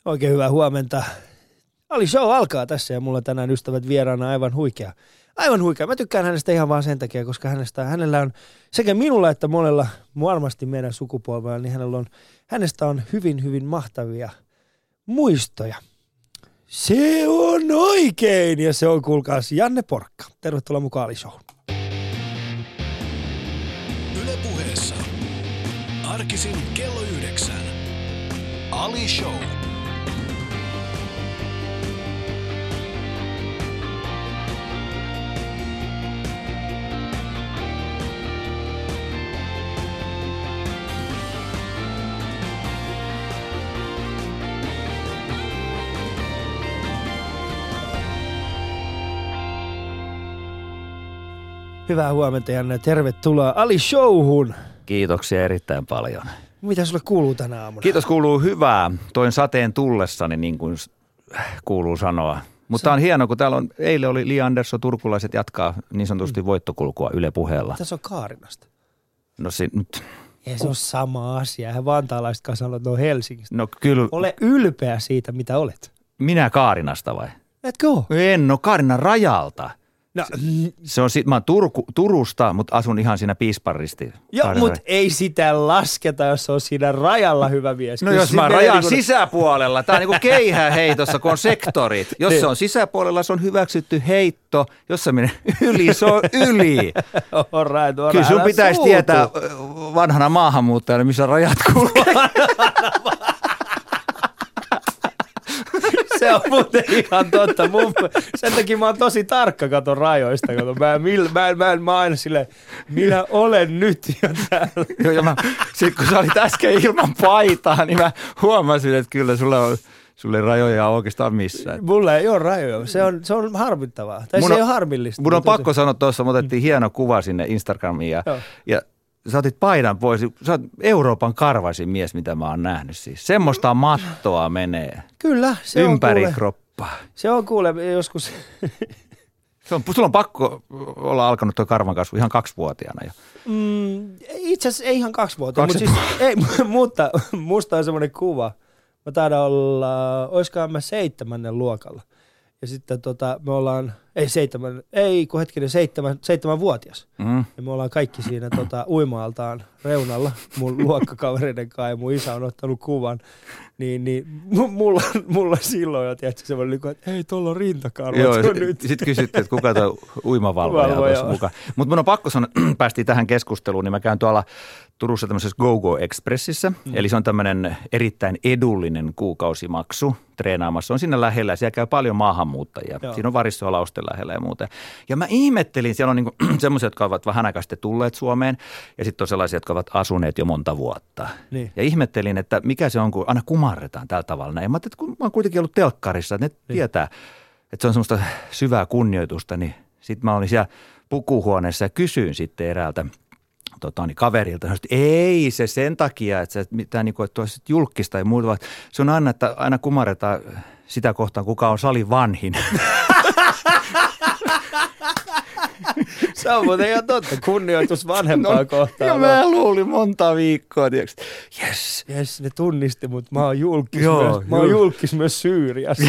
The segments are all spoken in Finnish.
Oikein hyvää huomenta. Ali Show alkaa tässä ja mulla on tänään ystävät vieraana aivan huikea. Aivan huikea. Mä tykkään hänestä ihan vaan sen takia, koska hänellä on sekä minulla että monella varmasti meidän sukupolvella, niin hänestä on hyvin, hyvin mahtavia muistoja. Se on oikein ja se on kuulkaas Janne Porkka. Tervetuloa mukaan Ali Showhun. Yle Puheessa. Arkisin kello 9. Ali Show. Hyvää huomenta Janne, tervetuloa Ali Showhun. Kiitoksia erittäin paljon. Mitä sulle kuuluu tänä aamuna? Kiitos, kuuluu hyvää. Toin sateen tullessani, niin kuin kuuluu sanoa. Mutta on hienoa, kun täällä eilen oli Li Andersson, turkulaiset jatkaa niin sanotusti voittokulkua Yle Puheella. Tässä on Kaarinasta. No nyt. Ei se ole sama asia. Eihän vantaalaiset kanssa on Helsingistä. No kyllä. Ole ylpeä siitä, mitä olet. Minä Kaarinasta vai? Etkö ole? En ole Kaarinan rajalta. No, mä oon Turusta, mutta asun ihan siinä Piispanristi. joo, mutta ei sitä lasketa, jos on siinä rajalla hyvä mies. No jos mä rajan sisäpuolella, tää on niinku keihäheitossa, kun on sektorit. Jos se on sisäpuolella, se on hyväksytty heitto. Jos se menee yli, se on yli. Alright, kyllä sun pitäisi tietää vanhana maahanmuuttajana, missä rajat kulkevat. Se on muuten ihan totta. Sen takia mä oon tosi tarkka katon rajoista. Mä aina silleen, minä olen nyt jo täällä. Sitten kun sä olit äsken ilman paitaa, niin mä huomasin, että kyllä sulle rajoja on oikeastaan missään. Mulla ei ole rajoja. Se on harmittavaa. Tai se ei ole harmillista. Mun on pakko sanoa tuossa, me otettiin hieno kuva sinne Instagramiin ja sä otit paidan pois. Sä oot Euroopan karvaisin mies, mitä mä oon nähnyt siis. Semmoista mattoa menee. Kyllä, se ympäri on kroppaa. Se on kuule joskus. Sulla on pakko olla alkanut tuo karvan kasvu ihan 2-vuotiaana jo. Itse asiassa ei ihan 2-vuotiaana, mutta musta on semmoinen kuva. Mä taidan olla, olisikohan mä 7. luokalla. Ja sitten me ollaan, seitsemänvuotias. Ja me ollaan kaikki siinä uima-altaan reunalla, mun luokkakavereiden kanssa, ja mun isä on ottanut kuvan. Niin mulla silloin jo tietysti semmoinen, että hei, tuolla on rintakarvat nyt. Sitten kysyttiin, että kuka tuo uimavalvoja on tuossa mukaan. Mutta mun on pakko sanoa, päästiin tähän keskusteluun, niin mä käyn tuolla Turussa tämmöisessä GoGo Expressissä. Eli se on tämmöinen erittäin edullinen kuukausimaksu treenaamassa. On siinä lähellä, siellä käy paljon maahanmuuttajia. Joo. Siinä on Varissuo Lausten lähellä ja muuten. Ja mä ihmettelin, siellä on niinku semmoisia, jotka ovat vähän aikaa sitten tulleet Suomeen, ja sitten on sellaisia, jotka ovat asuneet jo monta vuotta. Niin. Ja ihmettelin, että mikä se on, kun aina kumarretaan tällä tavalla näin. Mä ajattelin, että kun mä oon kuitenkin ollut telkkarissa, että ne tietää, että se on semmoista syvää kunnioitusta, niin sitten mä olin siellä pukuhuoneessa ja kysyin sitten eräältä kaverilta, että ei se sen takia, että se mitään niin kuin, että olisi julkista ja muuta, vaan se on aina, että aina kumarretaan sitä kohtaan, kuka on salin vanhin. Se on muuten ihan totta, kunnioitus vanhempaa kohtaan. Ja mä luulin monta viikkoa, tiiäks. Yes, ne tunnisti, mutta mä oon julkis myös. Mä oon julkis myös Syyriassa.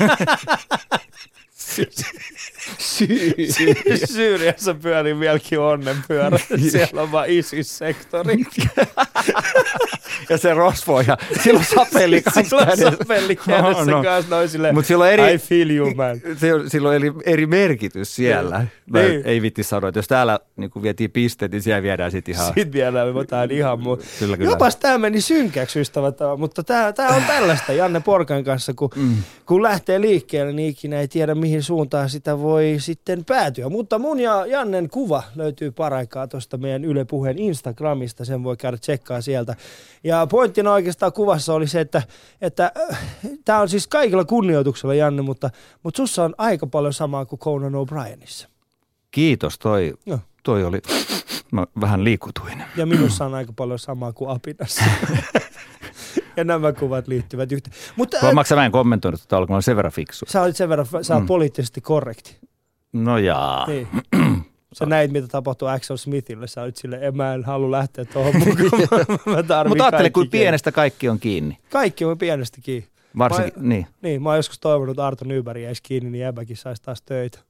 Syyriassa pyörii vieläkin onnenpyörä. Siellä on vaan ISIS-sektori. Ja se rosvo ja silloin sapeli kanssa. Silloin sapeli kädessä kanssa noin silleen, I feel you man. Silloin oli eri merkitys siellä. Niin. Ei vitti sanoa, että jos täällä niin vietiin pisteet, niin siellä viedään sitten ihan. Sitten viedään, me otetaan ihan muu. Kyllä. Jopas tämä meni synkäksi ystävät, mutta tämä on tällaista Janne Porkan kanssa, kun lähtee liikkeelle, niin ikinä ei tiedä mihin suuntaan sitä voi sitten päätyä. Mutta mun ja Jannen kuva löytyy paraikaa tuosta meidän Yle Puheen Instagramista, sen voi käydä tsekkaa sieltä. Ja pointtina oikeastaan kuvassa oli se, että tämä on siis kaikilla kunnioituksella Janne, mutta sussa on aika paljon samaa kuin Conan O'Brienissa. Kiitos, toi oli, mä vähän liikutuin. Ja minussa on aika paljon samaa kuin Apinassa. Ja nämä kuvat liittyvät yhteen. Huomaatko mä en kommentoinut, että mä olen sen verran fiksu? Sä olet sen verran, sä olet poliittisesti korrekti. No jaa. Niin. Sä näit, mitä tapahtui Axel Smithille. Sä olit silleen, mä en halua lähteä tuohon mukaan. Mutta ajattele, kuin pienestä kaikki on kiinni. Kaikki on pienestä kiinni. Varsinkin, niin. Niin, mä oon joskus toivonut, että Arto Nyberg jäisi kiinni, niin jäbäkin saisi taas töitä.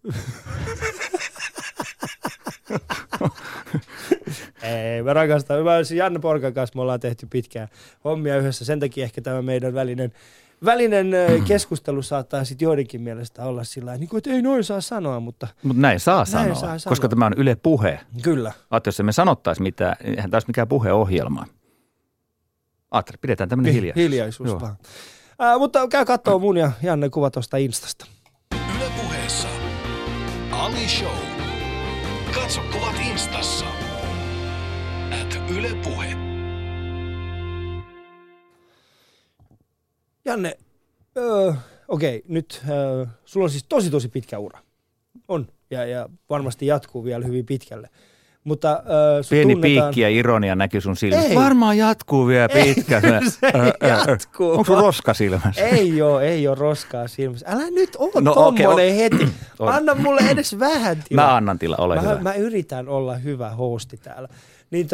Ei, mä rakastan. Janne Porkan kanssa me ollaan tehty pitkään hommia yhdessä. Sen takia ehkä tämä meidän välinen keskustelu saattaa sitten joidenkin mielestä olla sillä tavalla, että ei noin saa sanoa, mutta näin saa sanoa, koska tämä on Yle Puhe. Kyllä. Jos me sanottaisiin mitään, eihän taas mikään puheohjelma. Aattelee, pidetään tämmöinen hiljaisuus. Hiljaisuus vaan. Mutta käy kattoo mun ja Janne kuva tuosta Instasta. Yle Puheessa Ali Show. Katso kuvat Instassa. @YlePuhe. Janne, okei, nyt sulla on siis tosi pitkä ura. On, ja varmasti jatkuu vielä hyvin pitkälle. Mutta pieni piikki ja ironia näkyy sun silmissä. Varmaan jatkuu vielä pitkä. Jatkuu. Onko sun roska silmässä? Ei ole roskaa silmässä. Älä nyt tommonen heti. Anna mulle edes vähän tilaa. Mä annan tilaa, ole hyvä. Mä yritän olla hyvä hosti täällä. Niin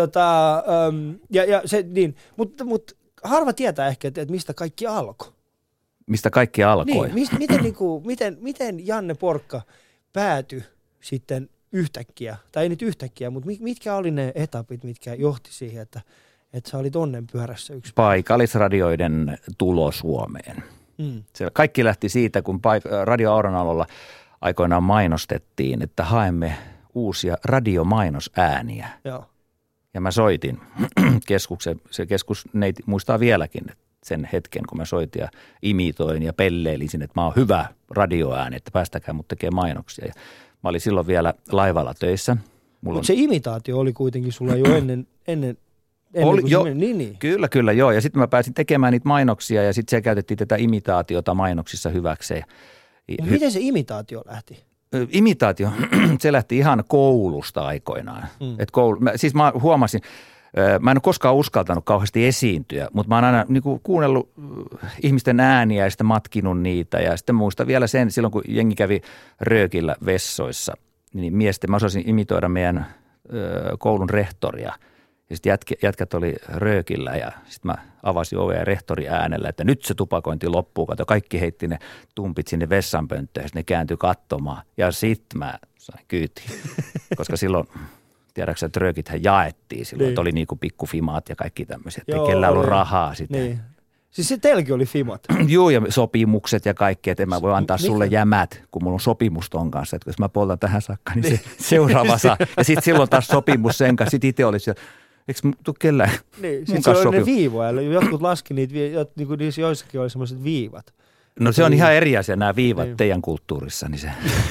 mutta harva tietää ehkä, että mistä kaikki alkoi. Mistä kaikki alkoi? Niin, miten Janne Porkka päätyi sitten yhtäkkiä, tai ei nyt yhtäkkiä, mutta mitkä oli ne etapit, mitkä johti siihen, että sä olit onnenpyörässä yksi? Paikallisradioiden tulo Suomeen. Se kaikki lähti siitä, kun Radio Auronalolla aikoinaan mainostettiin, että haemme uusia radiomainosääniä. Joo. Ja mä soitin keskuksen, se keskus neiti muistaa vieläkin sen hetken, kun mä soitin ja imitoin ja pelleilin, että mä oon hyvä radioääni, että päästäkää mut tekemään mainoksia. Ja mä olin silloin vielä laivalla töissä. Mutta se imitaatio oli kuitenkin sulla jo ennen oli, kuin jo, niin. Kyllä, joo. Ja sitten mä pääsin tekemään niitä mainoksia ja sitten siellä käytettiin tätä imitaatiota mainoksissa hyväkseen. Miten se imitaatio lähti? Imitaatio, se lähti ihan koulusta aikoinaan. Mä huomasin, mä en ole koskaan uskaltanut kauheasti esiintyä, mutta mä oon aina niin kuin kuunnellut ihmisten ääniä ja sitten matkinut niitä. Ja sitten muistan vielä sen, silloin kun jengi kävi röökillä vessoissa, niin mä osasin imitoida meidän koulun rehtoria. Ja sitten jätkät oli röökillä ja sitten mä avasin ovea rehtori äänellä, että nyt se tupakointi loppuu. Kato, kaikki heitti ne tumpit sinne vessanpönttöön ja sitten ne kääntyi katsomaan. Ja sitten mä sain kyytiin, koska silloin, tiedätkö, että röökithän jaettiin silloin, että oli niinku pikkufimaat ja kaikki tämmöiset. Ei kellään ollut rahaa sitten. Niin. Siis se teilläkin oli fimat? Joo, ja sopimukset ja kaikki, että en mä voi antaa sulle jämät, kun mulla on sopimus ton kanssa. Että jos mä poltan tähän saakka, niin se seuraava saa. Ja sitten silloin taas sopimus sen kanssa. Sitten itse oli siellä. Eikö tule kellään niin, mun kanssa sopimus? Ne viivoja. Jotkut laski niitä, niin kuin niissä joissakin oli sellaiset viivat. No se on ihan eri asia, nämä viivat niin. Teidän kulttuurissa, niin se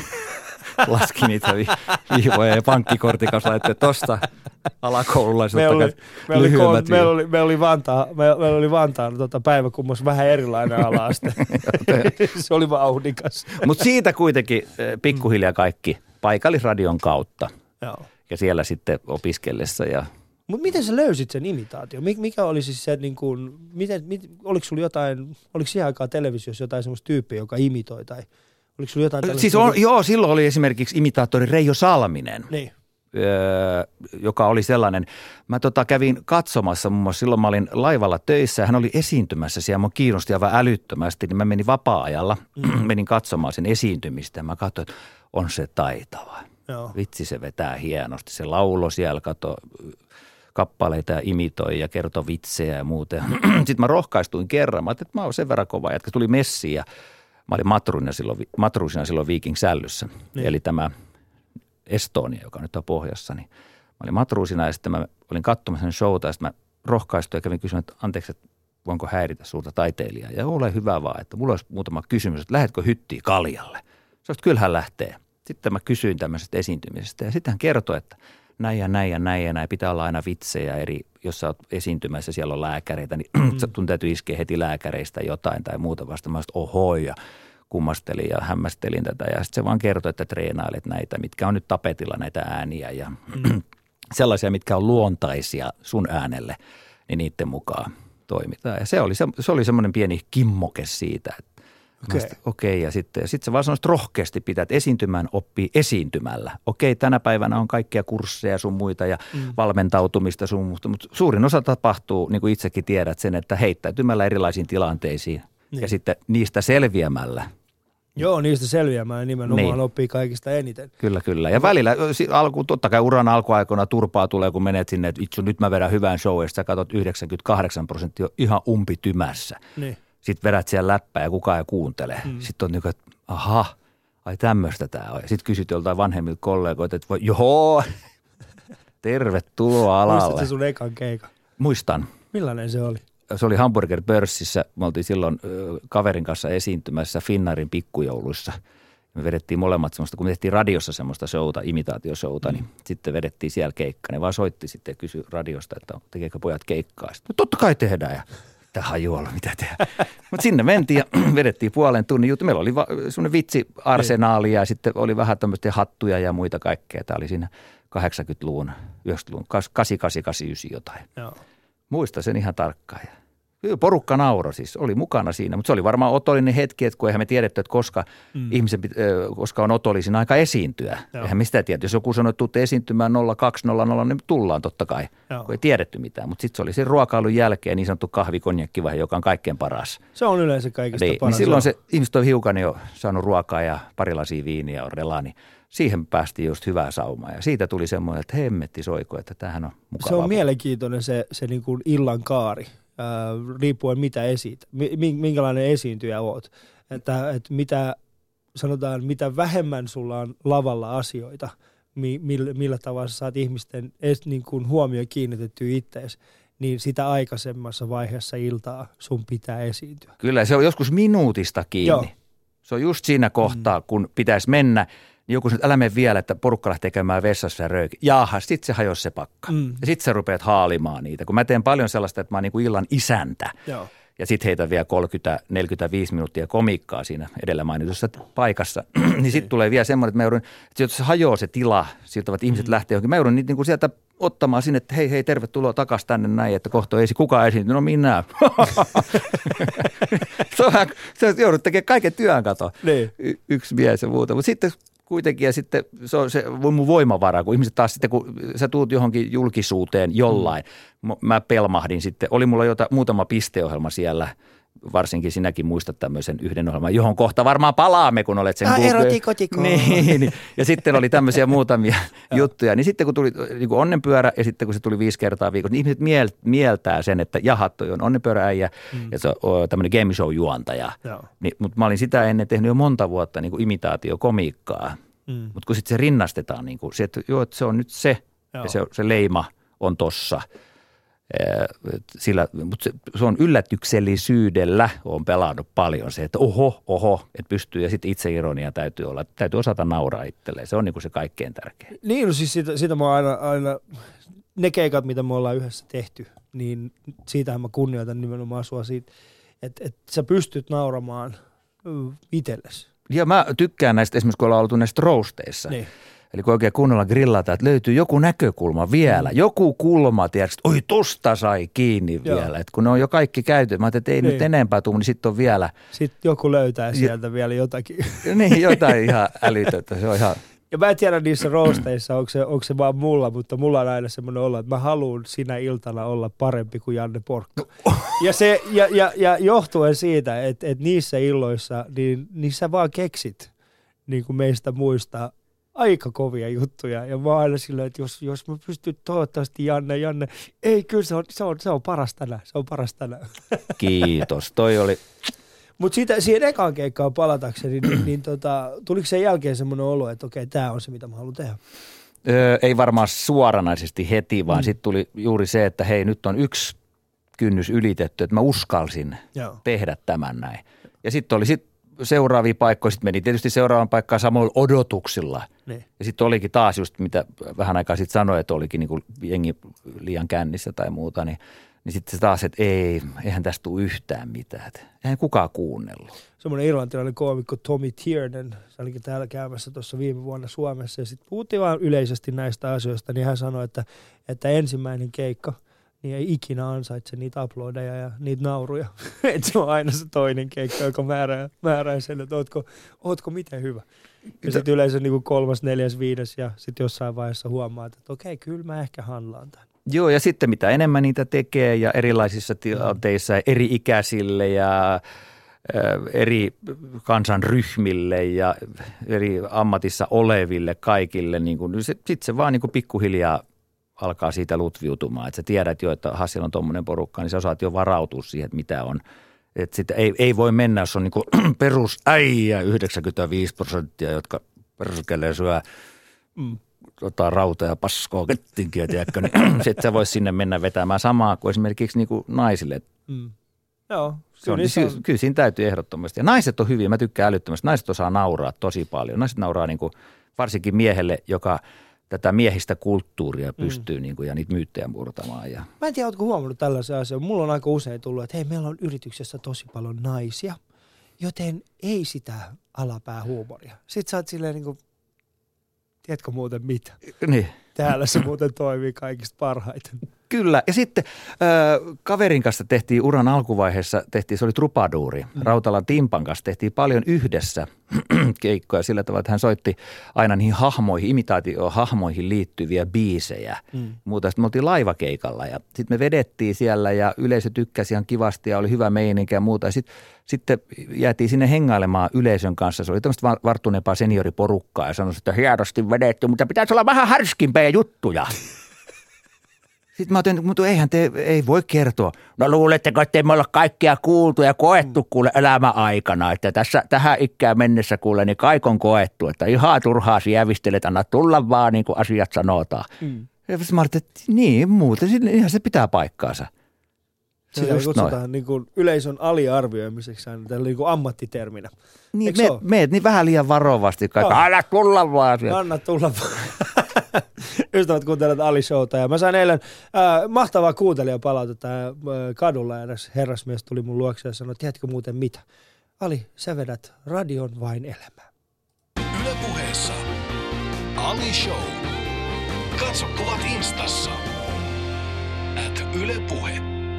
laski niitä viivoja ja pankkikortin kanssa laittoi tosta alakoululaiselta lyhyemmät. Meillä oli Vantaan päiväkummassa vähän erilainen ala-aste. Se oli vauhdikas. Mutta siitä kuitenkin pikkuhiljaa kaikki paikallisradion kautta. Joo. Ja siellä sitten opiskellessa ja... Mutta miten sä löysit sen imitaation? Mikä oli siis se, niin kuin, oliko sulla oliko siihen aikaan televisiossa jotain semmoista tyyppiä, joka imitoi tai oliko sulla jotain tällaista? Siis joo, silloin oli esimerkiksi imitaattori Reijo Salminen, niin. Joka oli sellainen, mä kävin katsomassa muun muassa, silloin mä olin laivalla töissä ja hän oli esiintymässä siellä, mua kiinnosti aivan älyttömästi, niin mä menin vapaa-ajalla, menin katsomaan sen esiintymistä ja mä katsoin, että on se taitava. Joo. Vitsi, se vetää hienosti, se laulo siellä, kappaleita ja imitoi ja kertoi vitsejä ja muuta. Sitten mä rohkaistuin kerran, että mä oon sen verran kova jätkä. Tuli messiin ja mä olin matruusina silloin Viking Sällyssä, niin. Eli tämä Estonia, joka nyt on pohjassa. Niin mä olin matruusina ja sitten mä olin katsomassa sen showta ja sitten mä rohkaistuin ja kävin kysymään, että anteeksi, että voinko häiritä suurta taiteilijaa. Ja ole hyvä vaan, että mulla olisi muutama kysymys, että lähdetkö hyttiin kaljalle? Sä olet, kyllähän lähtee. Sitten mä kysyin tämmöisestä esiintymisestä ja sitten hän kertoi, että näin ja näin ja näin ja näin. Pitää olla aina vitsejä jos sä oot esiintymässä, siellä on lääkäreitä, niin sun täytyy iskeä heti lääkäreistä jotain tai muuta vasta. Mä sanoin, oho, ja kummastelin ja hämmästelin tätä. Ja sitten se vaan kertoi, että treenailet näitä, mitkä on nyt tapetilla näitä ääniä ja sellaisia, mitkä on luontaisia sun äänelle, niin niiden mukaan toimitaan. Ja se oli semmoinen pieni kimmoke siitä, että Okei, ja sitten se vaan sanoi, että rohkeasti pitää, että esiintymään oppii esiintymällä. Okei, tänä päivänä on kaikkia kursseja sun muita ja valmentautumista sun muuta, mutta suurin osa tapahtuu, niin kuin itsekin tiedät sen, että heittäytymällä erilaisiin tilanteisiin ja sitten niistä selviämällä. Joo, niistä selviämään nimenomaan oppii kaikista eniten. Kyllä. Ja välillä totta kai uran alkuaikoina turpaa tulee, kun menet sinne, että itse nyt mä vedän hyvän show, ja sä katsot 98% ihan umpitymässä. Niin. Sitten vedät siellä läppää ja kukaan ei kuuntele. Sitten on niin kuin, että aha, ai tämmöistä tää on. Ja sitten kysyt joltain vanhemmilta kollegoilta, että joo, tervetuloa alalle. Muistatko sun ekan keikan? Muistan. Millainen se oli? Se oli Hamburger-pörssissä. Me oltiin silloin kaverin kanssa esiintymässä Finnairin pikkujouluissa. Me vedettiin molemmat semmoista, kun me tehtiin radiossa semmoista showta, imitaatioshowta, niin sitten vedettiin siellä keikka. Ne vaan soitti sitten ja kysyi radiosta, että tekeekö pojat keikkaa. Sitten, no totta kai tehdään ja tämä hajualla, mitä tehdään. Mutta sinne mentiin ja vedettiin puolen tunnin juttu. Meillä oli semmoinen vitsiarsenaali ja sitten oli vähän tämmöistä hattuja ja muita kaikkea. Tämä oli siinä 80-luvun, 90-luvun, 88-89 jotain. Joo. Muista sen ihan tarkkaan. Porukka nauroi siis, oli mukana siinä, mutta se oli varmaan otollinen hetki, että kun eihän me tiedetty, että koska on otollisin aika esiintyä. Joo. Eihän mistä tiedä, jos joku sanoi, että tuutte esiintymään 0200, niin tullaan totta kai, kun ei tiedetty mitään. Mutta sitten se oli sen ruokailun jälkeen niin sanottu kahvikonjakkivaihe, joka on kaikkein paras. Se on yleensä kaikista paras. Niin silloin se ihmiset on hiukan jo saanut ruokaa ja pari lasia viiniä orrelaa, niin siihen päästiin just hyvää saumaa ja siitä tuli semmoinen, että hemmetti soiko, että tämähän on mukavaa. Se on mielenkiintoinen se niin kuin illan kaari, riippuen mitä minkälainen esiintyjä oot. Että mitä vähemmän sulla on lavalla asioita, millä tavalla sä saat ihmisten niin kuin huomioon kiinnitettyä ittees, niin sitä aikaisemmassa vaiheessa iltaa sun pitää esiintyä. Kyllä, se on joskus minuutista kiinni. Joo. Se on just siinä kohtaa, kun pitäisi mennä. Niin joku sanoo, että älä mene vielä, että porukka lähtee käymään vessassa ja rööki. Jaha, sit se hajosi se pakka. Ja sit sä rupeat haalimaan niitä. Kun mä teen paljon sellaista, että mä oon niin kuin illan isäntä. Joo. Ja sit heitän vielä 30-45 minuuttia komiikkaa siinä edellä mainitussa paikassa. Niin sit tulee vielä semmoinen, että mä joudun, että jos se hajoaa se tila, siltä että ihmiset lähtee johonkin. Mä joudun niitä niin kuin sieltä ottamaan sinne, että hei, tervetuloa takaisin tänne näin, että kohta ei kukaan esiintynyt. No minä. Se joudut tekemään kaiken työn, kato. Niin. Yksi mies ja muuta. Mutta sitten kuitenkin, ja sitten se on se mun voimavara, kun ihmiset taas sitten, kun sä tuut johonkin julkisuuteen jollain, mä pelmahdin sitten, oli mulla muutama pisteohjelma siellä, varsinkin sinäkin muistat tämmöisen yhden ohjelman, johon kohta varmaan palaamme, kun olet sen Erotiko. Niin, ja sitten oli tämmöisiä muutamia juttuja, niin sitten kun tuli niin kuin onnenpyörä, ja sitten kun se tuli 5 kertaa viikossa, niin ihmiset mieltää sen, että jaha, toi on onnenpyörääijä, ja se on tämmöinen game show juontaja, niin, mutta mä olin sitä ennen tehnyt jo monta vuotta niin kuin imitaatiokomiikkaa, mutta kun sitten se rinnastetaan, niin kuin, että se on nyt se, ja se leima on tossa. Mutta se on yllätyksellisyydellä, on pelannut paljon se, että oho, että pystyy ja sitten itseironia täytyy osata nauraa itselleen. Se on niin kuin se kaikkein tärkein. Niin, no siis sitä mä oon aina, ne keikat, mitä me ollaan yhdessä tehty, niin siitähän mä kunnioitan nimenomaan sua siitä, että sä pystyt nauramaan itsellesi. Ja mä tykkään näistä, esimerkiksi kun ollaan oltu näistä roasteissa. Niin. Eli kun oikein kunnolla grillata, että löytyy joku näkökulma vielä, joku kulma, tiedätkö, oi tosta sai kiinni vielä. Että kun ne on jo kaikki käyty, mä ajattelin, että ei nyt enempää tule, niin sitten on vielä. Sitten joku löytää sieltä vielä jotakin. Niin, jotain ihan älytöntä, se on ihan. Ja mä en tiedä niissä roasteissa, onko se vaan mulla, mutta mulla on aina semmoinen olo, että mä haluan sinä iltana olla parempi kuin Janne Porkka. Ja johtuen siitä, että niissä illoissa, niin sä vaan keksit niin kuin meistä muista aika kovia juttuja. Ja mä oon aina silleen, että jos mä pystyn toivottavasti Janne, ei kyllä se on paras tänään, Kiitos, toi oli. Mutta siihen ekaan keikkaan palatakseni, niin tuliko sen jälkeen semmoinen olo, että okei, tämä on se, mitä mä haluan tehdä? Ei varmaan suoranaisesti heti, vaan sitten tuli juuri se, että hei, nyt on yksi kynnys ylitetty, että mä uskalsin tehdä tämän näin. Ja sitten oli seuraavia paikkoja, sitten meni tietysti seuraavan paikkaan samoilla odotuksilla. Ne. Ja sitten olikin taas just, mitä vähän aikaa sitten sanoi, että olikin niinku jengi liian kännissä tai muuta, niin sitten taas, että eihän tästä tule yhtään mitään. Eihän kukaan kuunnellut. Semmoinen irlantilainen koomikko Tommy Tiernan, se olikin täällä käymässä tuossa viime vuonna Suomessa, ja sitten puhuttiin vaan yleisesti näistä asioista, niin hän sanoi, että ensimmäinen keikka, niin ei ikinä ansaitse niitä uploadeja ja niitä nauruja. Että se on aina se toinen keikka, joka määrää sen, että ootko miten hyvä. Ja sitten yleensä niin kuin 3., 4., 5. ja sitten jossain vaiheessa huomaat, että okei, kyllä mä ehkä handlaan tämän. Joo, ja sitten mitä enemmän niitä tekee ja erilaisissa tilanteissa eri ikäisille ja eri kansanryhmille ja eri ammatissa oleville kaikille. Niin sitten se vaan niin kuin pikkuhiljaa alkaa siitä lutviutumaan. Että sä tiedät jo, että siellä on tuommoinen porukka, niin sä osaat jo varautua siihen, että mitä on. Että sitten ei voi mennä, jos on niin kuin perusäijä 95%, jotka perskelee syö rauta ja paskoa kettinkiä, tiedätkö, niin sitten sä vois sinne mennä vetämään samaa kuin esimerkiksi niin kuin naisille. Joo. Kyllä siinä täytyy ehdottomasti. Ja naiset on hyviä, mä tykkään älyttömästi. Naiset osaa nauraa tosi paljon. Naiset nauraa niin kuin, varsinkin miehelle, joka tätä miehistä kulttuuria pystyy niin kuin, ja niitä myyttejä murtamaan. Ja. Mä en tiedä, ootko huomannut tällaisen asian. Mulla on aika usein tullut, että hei, meillä on yrityksessä tosi paljon naisia, joten ei sitä alapäähuumoria. Sitten sä oot silleen niin kuin, tiedätkö muuten mitä? Niin. Täällä se muuten toimii kaikista parhaiten. Kyllä. Ja sitten kaverin kanssa tehtiin uran alkuvaiheessa, se oli trupaduuri. Rautalan Timpan kanssa tehtiin paljon yhdessä keikkoja sillä tavalla, että hän soitti aina niihin hahmoihin, imitaatio-hahmoihin liittyviä biisejä. Muuta. Sitten me oltiin laivakeikalla ja sitten me vedettiin siellä ja yleisö tykkäsi ihan kivasti ja oli hyvä meininki ja muuta. Ja sitten jäätiin sinne hengailemaan yleisön kanssa. Se oli tämmöistä varttuneempaa senioriporukkaa ja sanoi, että hienosti vedetty, mutta pitäisi olla vähän härskimpiä juttuja. Sitten mä otin, mutta ei voi kertoa. No luuletteko, että me olla kaikkia kuultu ja koettu kuule elämäaikana, että tähän ikään mennessä kuule, niin kaikon koettu, että ihan turhaa sievistelet, anna tulla vaan niin kuin asiat sanotaan. Ja mä ajattelin, että niin muuten, ihan se pitää paikkaansa. Sitä kutsutaan niin kuin yleisön aliarvioimiseksi aina tällä niin kuin ammattiterminä. Niin, meet niin vähän liian varovasti kaikki. Anna tulla vaan. Anna tulla vaan. Ystävät kuuntelevat Ali-showta ja mä sain eilen mahtavaa kuuntelijapalautetta kadulla ja eräs herrasmies tuli mun luokse ja sanoi, tiedätkö muuten mitä? Ali, sä vedät radion vain elämää. Yle Puheessa Ali Show. Katso kuvat Instassa. @YlePuhe.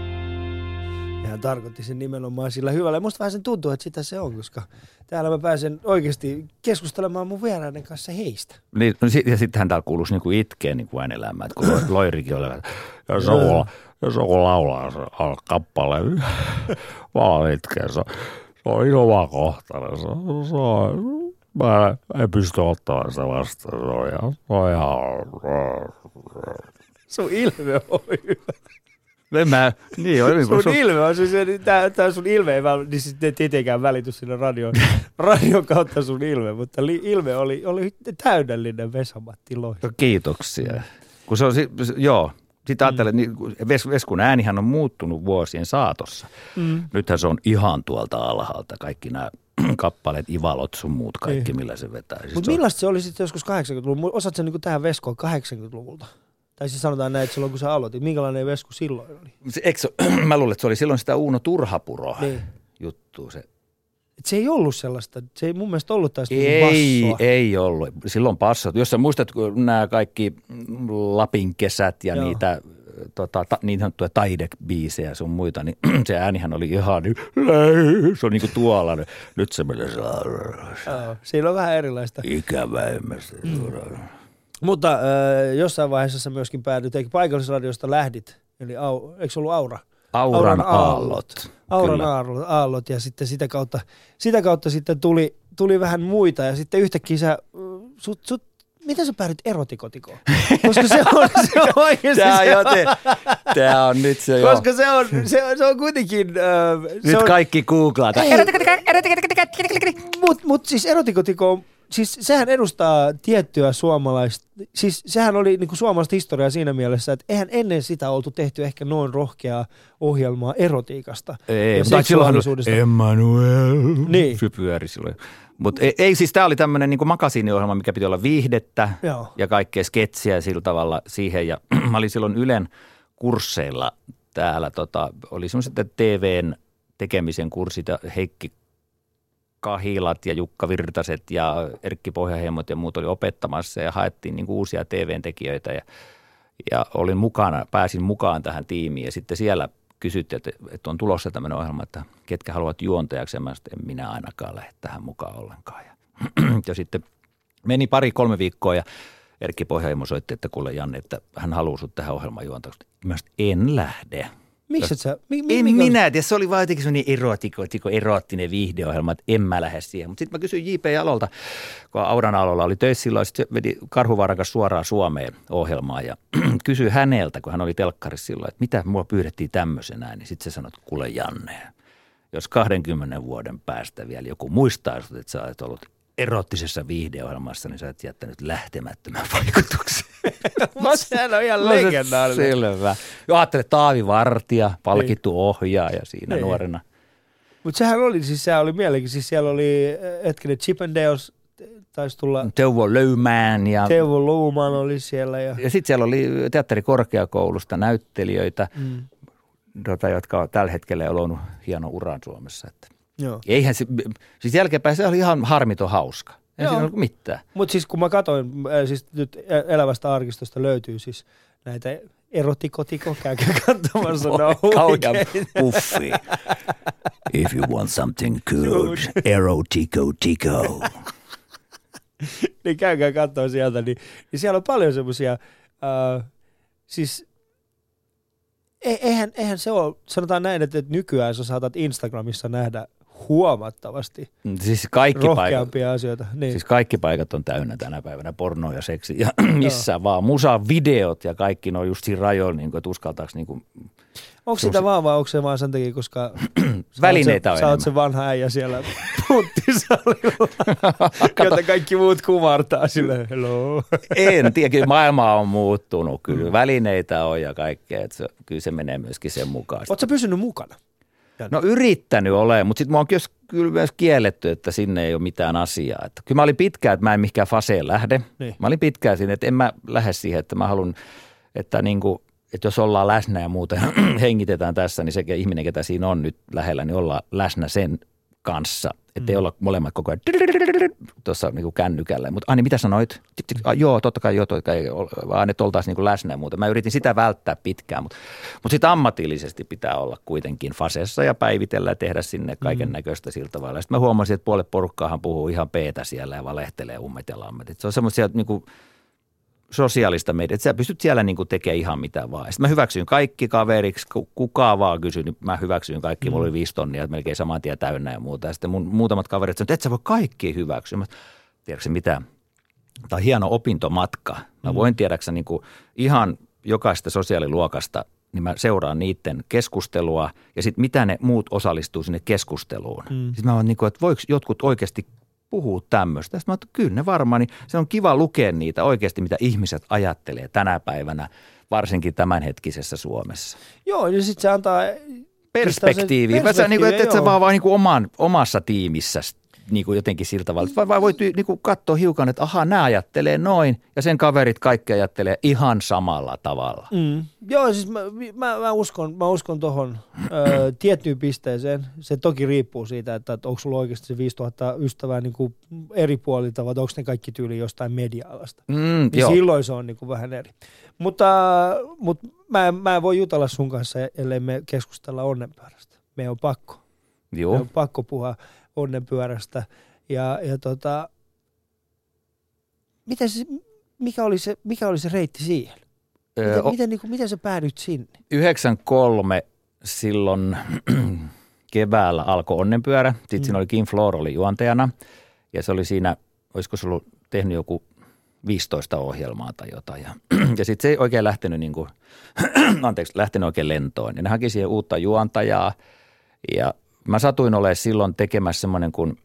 Ja hän tarkoitti sen nimenomaan sillä hyvällä. Ja musta vähän sen tuntuu, että sitä se on, koska täällä mä pääsen oikeasti keskustelemaan mun vieraiden kanssa heistä. Niin, ja sittenhän täällä kuuluisi niinku itkeen niinku vain elämään, että kun Loirikin oli, ja se on laulaa se kappale, vaan itkee, se on ilma kohtainen, mä en pysty ottamaan sitä vastaan, se on ihan... Sun ilme on hyvä. Sun ilme on siis, tää sun ilme ei niin sitten tietenkään välity sinne radion kautta sun ilme, mutta ilme oli täydellinen Vesa-Matti Lohi. Kiitoksia. Kun se on, joo, sitten ajattelen, että Veskun äänihän on muuttunut vuosien saatossa. Nythän se on ihan tuolta alhaalta, kaikki nämä kappaleet, Ivalot sun muut kaikki, millä se vetää. Mutta millaista se oli sitten joskus 80-luvulla? Osaatko niin tähän Veskoon 80-luvulta? Tai siis sanotaan näin, että silloin kun sä aloitit, minkälainen Vesku silloin oli? Mä luulen, että se oli silloin sitä Uuno Turhapuro juttua. Se ei ollut sellaista, se ei mun mielestä ollut taas bassoa. Ei ollut. Silloin passot. Jos sä muistat nämä kaikki Lapin kesät ja niitä niin sanottuja taidebiisejä sun muita, niin se äänihän oli ihan niin, se on niin kuin tuolla. Nyt se menee siinä on vähän erilaista. Ikäväimmästä. Mutta jossain vaiheessa sä myöskin päädyt, eikö paikallisradiosta lähdit, eli eikö se ollut Aura? Auran aallot. Auran aallot ja sitten sitä kautta sitten tuli vähän muita ja sitten yhtäkkiä sä, miten sä päädyt erotikotikoon? Koska se on oikeasti Tää on nyt se jo. Koska se on kuitenkin... Nyt kaikki googlata. Mut siis erotikotiko siis sehän edustaa tiettyä suomalaista, siis sehän oli niinku suomalaista historiaa siinä mielessä, että eihän ennen sitä oltu tehty ehkä noin rohkeaa ohjelmaa erotiikasta. Ei, mutta silloin Emmanuel, niin. Se pyöri silloin. Mutta ei siis tämä oli tämmöinen niinku makasiiniohjelma, mikä piti olla viihdettä ja kaikkea sketsiä sillä tavalla siihen. Ja mä olin silloin Ylen kursseilla täällä, oli semmoiset TVn tekemisen kurssit ja Heikki Kahilat ja Jukka Virtaset ja Erkki Pohjaheimot ja muut oli opettamassa ja haettiin niinku uusia TV-tekijöitä ja olin mukana, pääsin mukaan tähän tiimiin ja sitten siellä kysyttiin, että on tulossa tämmöinen ohjelma, että ketkä haluat juontajaksi ja mä sanoin, en minä ainakaan lähde tähän mukaan ollenkaan. Ja sitten meni 2-3 viikkoa ja Erkki Pohjaheimo soitti, että kuule Janne, että hän haluaa sut tähän ohjelmaan juontajaksi. Mä sanoin, en lähde. Miksi et sä? En minä tiedä, se oli vaan jotenkin sellainen eroottinen viihdeohjelma, että en mä lähde siihen. Mutta sitten mä kysyin J.P. Jalolta, kun Audan Alolla oli töissä silloin, sitten se vedi Karhuvaaran kanssa suoraan Suomeen ohjelmaan ja kysyi häneltä, kun hän oli telkkarissa silloin, että mitä mua pyydettiin tämmöisenä, niin sitten se sanoi, että kuule Janne, jos 20 vuoden päästä vielä joku muistaa, että sä olet ollut eroottisessa viihdeohjelmassa, niin sä et jättänyt lähtemättömän vaikutuksen. Sehän on ihan legendaarinen. Selvä. Ajattele Taavi Vartija, palkittu ohjaaja siinä nuorena. Mutta sehän oli, siis sehän oli mielenkiintoista. Siis siellä oli hetkinen Chip and Dales taisi tulla. Teuvo Louman oli siellä. Ja sitten siellä oli teatterikorkeakoulusta näyttelijöitä, jotka on tällä hetkellä luonut hienon uran Suomessa. Että joo. Eihän se, siis jälkeenpäin se oli ihan harmiton hauska. Ei siinä ollut mitään. Mutta siis kun mä katsoin, siis nyt Elävästä arkistosta löytyy siis näitä erotikotiko, käykää katsomassa. Kauhean puffi. If you want something good, erotiko. Niin käykää katsoa sieltä, niin siellä on paljon semmoisia, siis eihän se ole, sanotaan näin, että nykyään sä saatat Instagramissa nähdä huomattavasti siis rohkeampia asioita. Niin. Siis kaikki paikat on täynnä tänä päivänä, pornoa ja seksi ja missä vaan. Musa-videot ja kaikki ne on just siinä rajoilla, niin kuin, että uskaltaako. Niin kuin, onko sitä vaan vai onko se vaan sen takia, koska välineitä on sä oot se vanha äijä siellä punttisalilla, jota kaikki muut kumartaa sille hello. En tiedä, kyllä maailma on muuttunut, kyllä välineitä on ja kaikkea, että kyllä se menee myöskin sen mukaan. Oletko sä pysynyt mukana? No yrittänyt ole, mutta sitten mä oon kyllä myös kielletty, että sinne ei ole mitään asiaa. Että kyllä mä olin pitkään, että mä en mihinkään faseen lähde. Niin. Mä olin pitkään siinä, että en mä lähde siihen, että mä haluan, että, niinku, että jos ollaan läsnä ja muuten hengitetään tässä, niin se ihminen, ketä siinä on nyt lähellä, niin ollaan läsnä sen kanssa. Että ei olla molemmat koko ajan tuossa niinku kännykällä. Mutta niin mitä sanoit? Joo, totta kai vaan että oltaisiin niinku läsnä ja muuta. Mä yritin sitä välttää pitkään, mutta sitten ammatillisesti pitää olla kuitenkin fasessa ja päivitellä ja tehdä sinne kaiken näköistä sillä tavalla. Sitten mä huomasin, että puolet porukkaahan puhuu ihan peetä siellä ja valehtelee ummet ja lammet. Et se on semmoisia niinku sosiaalista media, että sä pystyt siellä niinku tekemään ihan mitä vaan. Sitten mä hyväksyin kaikki kaveriksi, kukaan vaan kysyi, niin mä hyväksyin kaikki, mulla oli 5 tonnia, melkein saman tien täynnä ja muuta. Ja sitten mun muutamat kaverit sanoivat, että et sä voi kaikki hyväksyä. Mä tiedätkö mitä? Tämä on hieno opintomatka. Mä voin tiedäksä niinku ihan jokaista sosiaaliluokasta, niin mä seuraan niiden keskustelua ja sitten mitä ne muut osallistuu sinne keskusteluun. Sitten mä oon niinku, että voiko jotkut oikeasti puhuu tämmöistä. Sitten mä oon, kyllä ne varmaan, niin se on kiva lukea niitä oikeasti, mitä ihmiset ajattelee tänä päivänä, varsinkin tämänhetkisessä Suomessa. Joo, ja sitten se antaa perspektiiviä. Että sä vaan niin kuin omassa tiimissä niin kuin jotenkin siltä tavalla. Vai voit niin kuin katsoa hiukan, että ahaa, nämä ajattelee noin, ja sen kaverit kaikki ajattelee ihan samalla tavalla. Joo, siis mä uskon tuohon tiettyyn pisteeseen. Se toki riippuu siitä, että onko sulla oikeasti se 5000 ystävää niin kuin eri puolilta, vai onko ne kaikki tyyli jostain media-alasta. Niin silloin se on niin kuin vähän eri. Mutta mä en voi jutella sun kanssa, ellei me keskustella onnenpyörästä. Meidän on pakko. Joo. Meidän on pakko puhua onnenpyörästä. Ja mikä oli se reitti siihen? Miten sä päädyit sinne? 93 silloin keväällä alkoi onnenpyörä. Sitten siinä oli Kim Floor oli juontajana. Ja se oli siinä, olisiko se ollut tehnyt joku 15 ohjelmaa tai jotain. Ja sitten se ei oikein lähtenyt oikein lentoon. Ja ne haki siihen uutta juontajaa. Ja mä satuin olemaan silloin tekemässä semmoinen kuin,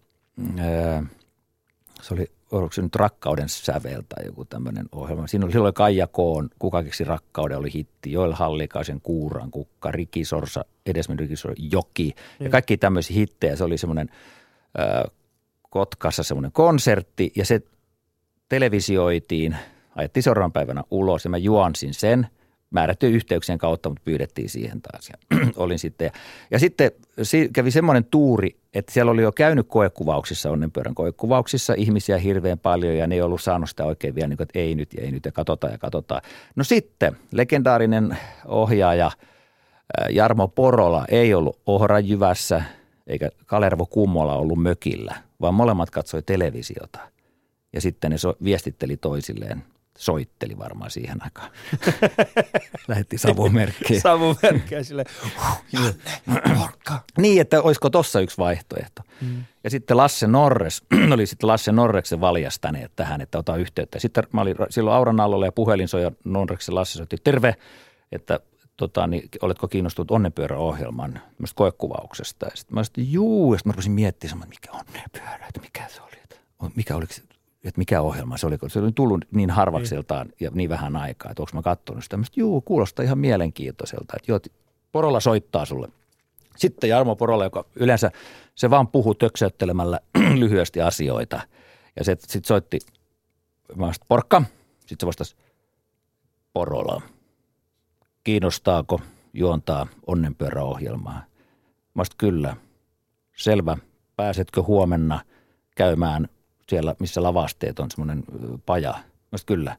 se oli, oliko se nyt Rakkauden sävel tai joku tämmöinen ohjelma. Silloin oli Kaija Koon, Kuka keksi rakkauden oli hitti, Joel Hallikaisen Kuuran kukka, Riki Sorsa, edesmennyt Riki Sorsa, Joki ja kaikki tämmöisiä hittejä. Se oli semmoinen Kotkassa semmoinen konsertti ja se televisioitiin, ajettiin seuraavan päivänä ulos ja mä juonsin sen. Määrättyjen yhteyksien kautta, mutta pyydettiin siihen taas ja olin sitten. Ja sitten kävi semmoinen tuuri, että siellä oli jo käynyt koekuvauksissa, onnenpyörän koekuvauksissa ihmisiä hirveän paljon ja ne ei ollut saanut sitä oikein vielä, niin kuin, että ei nyt ja katsotaan. No sitten legendaarinen ohjaaja Jarmo Porola ei ollut Ohranjyvässä eikä Kalervo Kummola ollut mökillä, vaan molemmat katsoi televisiota ja sitten ne viestitteli toisilleen. soitteli varmaan siihen aikaan. Lähetti savumerkkiä. Savumerkkiä silleen, porkka. Niin, että olisiko tossa yksi vaihtoehto. Ja sitten Lasse Norres, oli sitten Lasse Norreksen valjastaneet tähän, että ota yhteyttä. Sitten mä olin silloin Auran allolla ja puhelin soi ja Norreksen Lasse soitti, terve, että niin, oletko kiinnostunut Onnenpyörä-ohjelman tämmöistä koekuvauksesta. Ja sitten mä sanoin, juu, ja sitten mä rupesin miettimään, että mikä Onnenpyörä, että mikä se oli, että mikä ohjelma se oli, kun se oli tullut niin harvakseltaan ja niin vähän aikaa, että onko mä katsonut sitä. Mä sanoin, juu, kuulostaa ihan mielenkiintoiselta, että joo, Porola soittaa sulle. Sitten Jarmo Porola, joka yleensä se vaan puhuu töksäyttelemällä lyhyesti asioita. Ja se sitten soitti, mä sanoin, porkka, sitten se vastasi, Porola. Kiinnostaako juontaa Onnenpyörä-ohjelmaa? Mä sanoin, kyllä. Selvä. Pääsetkö huomenna käymään siellä, missä lavasteet on semmoinen paja? Mä sanoin, kyllä.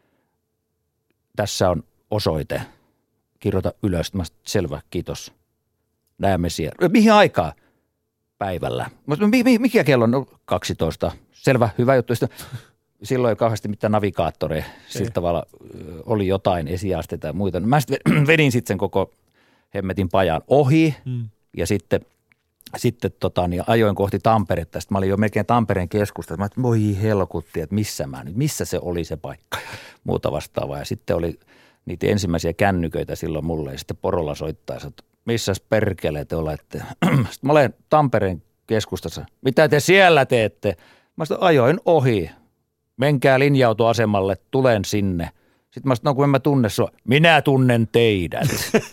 Tässä on osoite. Kirjoita ylös. Mä sanoin, selvä, kiitos. Näemme siellä. Mihin aikaa? Päivällä. Mä sanoin, mikä kello on? 12. Selvä, hyvä juttu. Silloin ei kauheasti mitään navigaattoreja. Sillä tavalla oli jotain esiasteita ja muita. Mä vedin sitten sen koko hemmetin pajan ohi ja sitten niin ajoin kohti Tamperetta. Sitten mä olin jo melkein Tampereen keskustassa. Mä ajattelin, voi helkutti, että missä se oli se paikka ja muuta vastaavaa. Ja sitten oli niitä ensimmäisiä kännyköitä silloin mulle ja sitten Porola soittaa ja sanoi, missäs perkele te olette? Sitten mä olen Tampereen keskustassa. Mitä te siellä teette? Mä sitten ajoin ohi. Menkää linja-autoasemalle, tulen sinne. Sitten mä sanoin, no kun en mä tunne sua, minä tunnen teidät.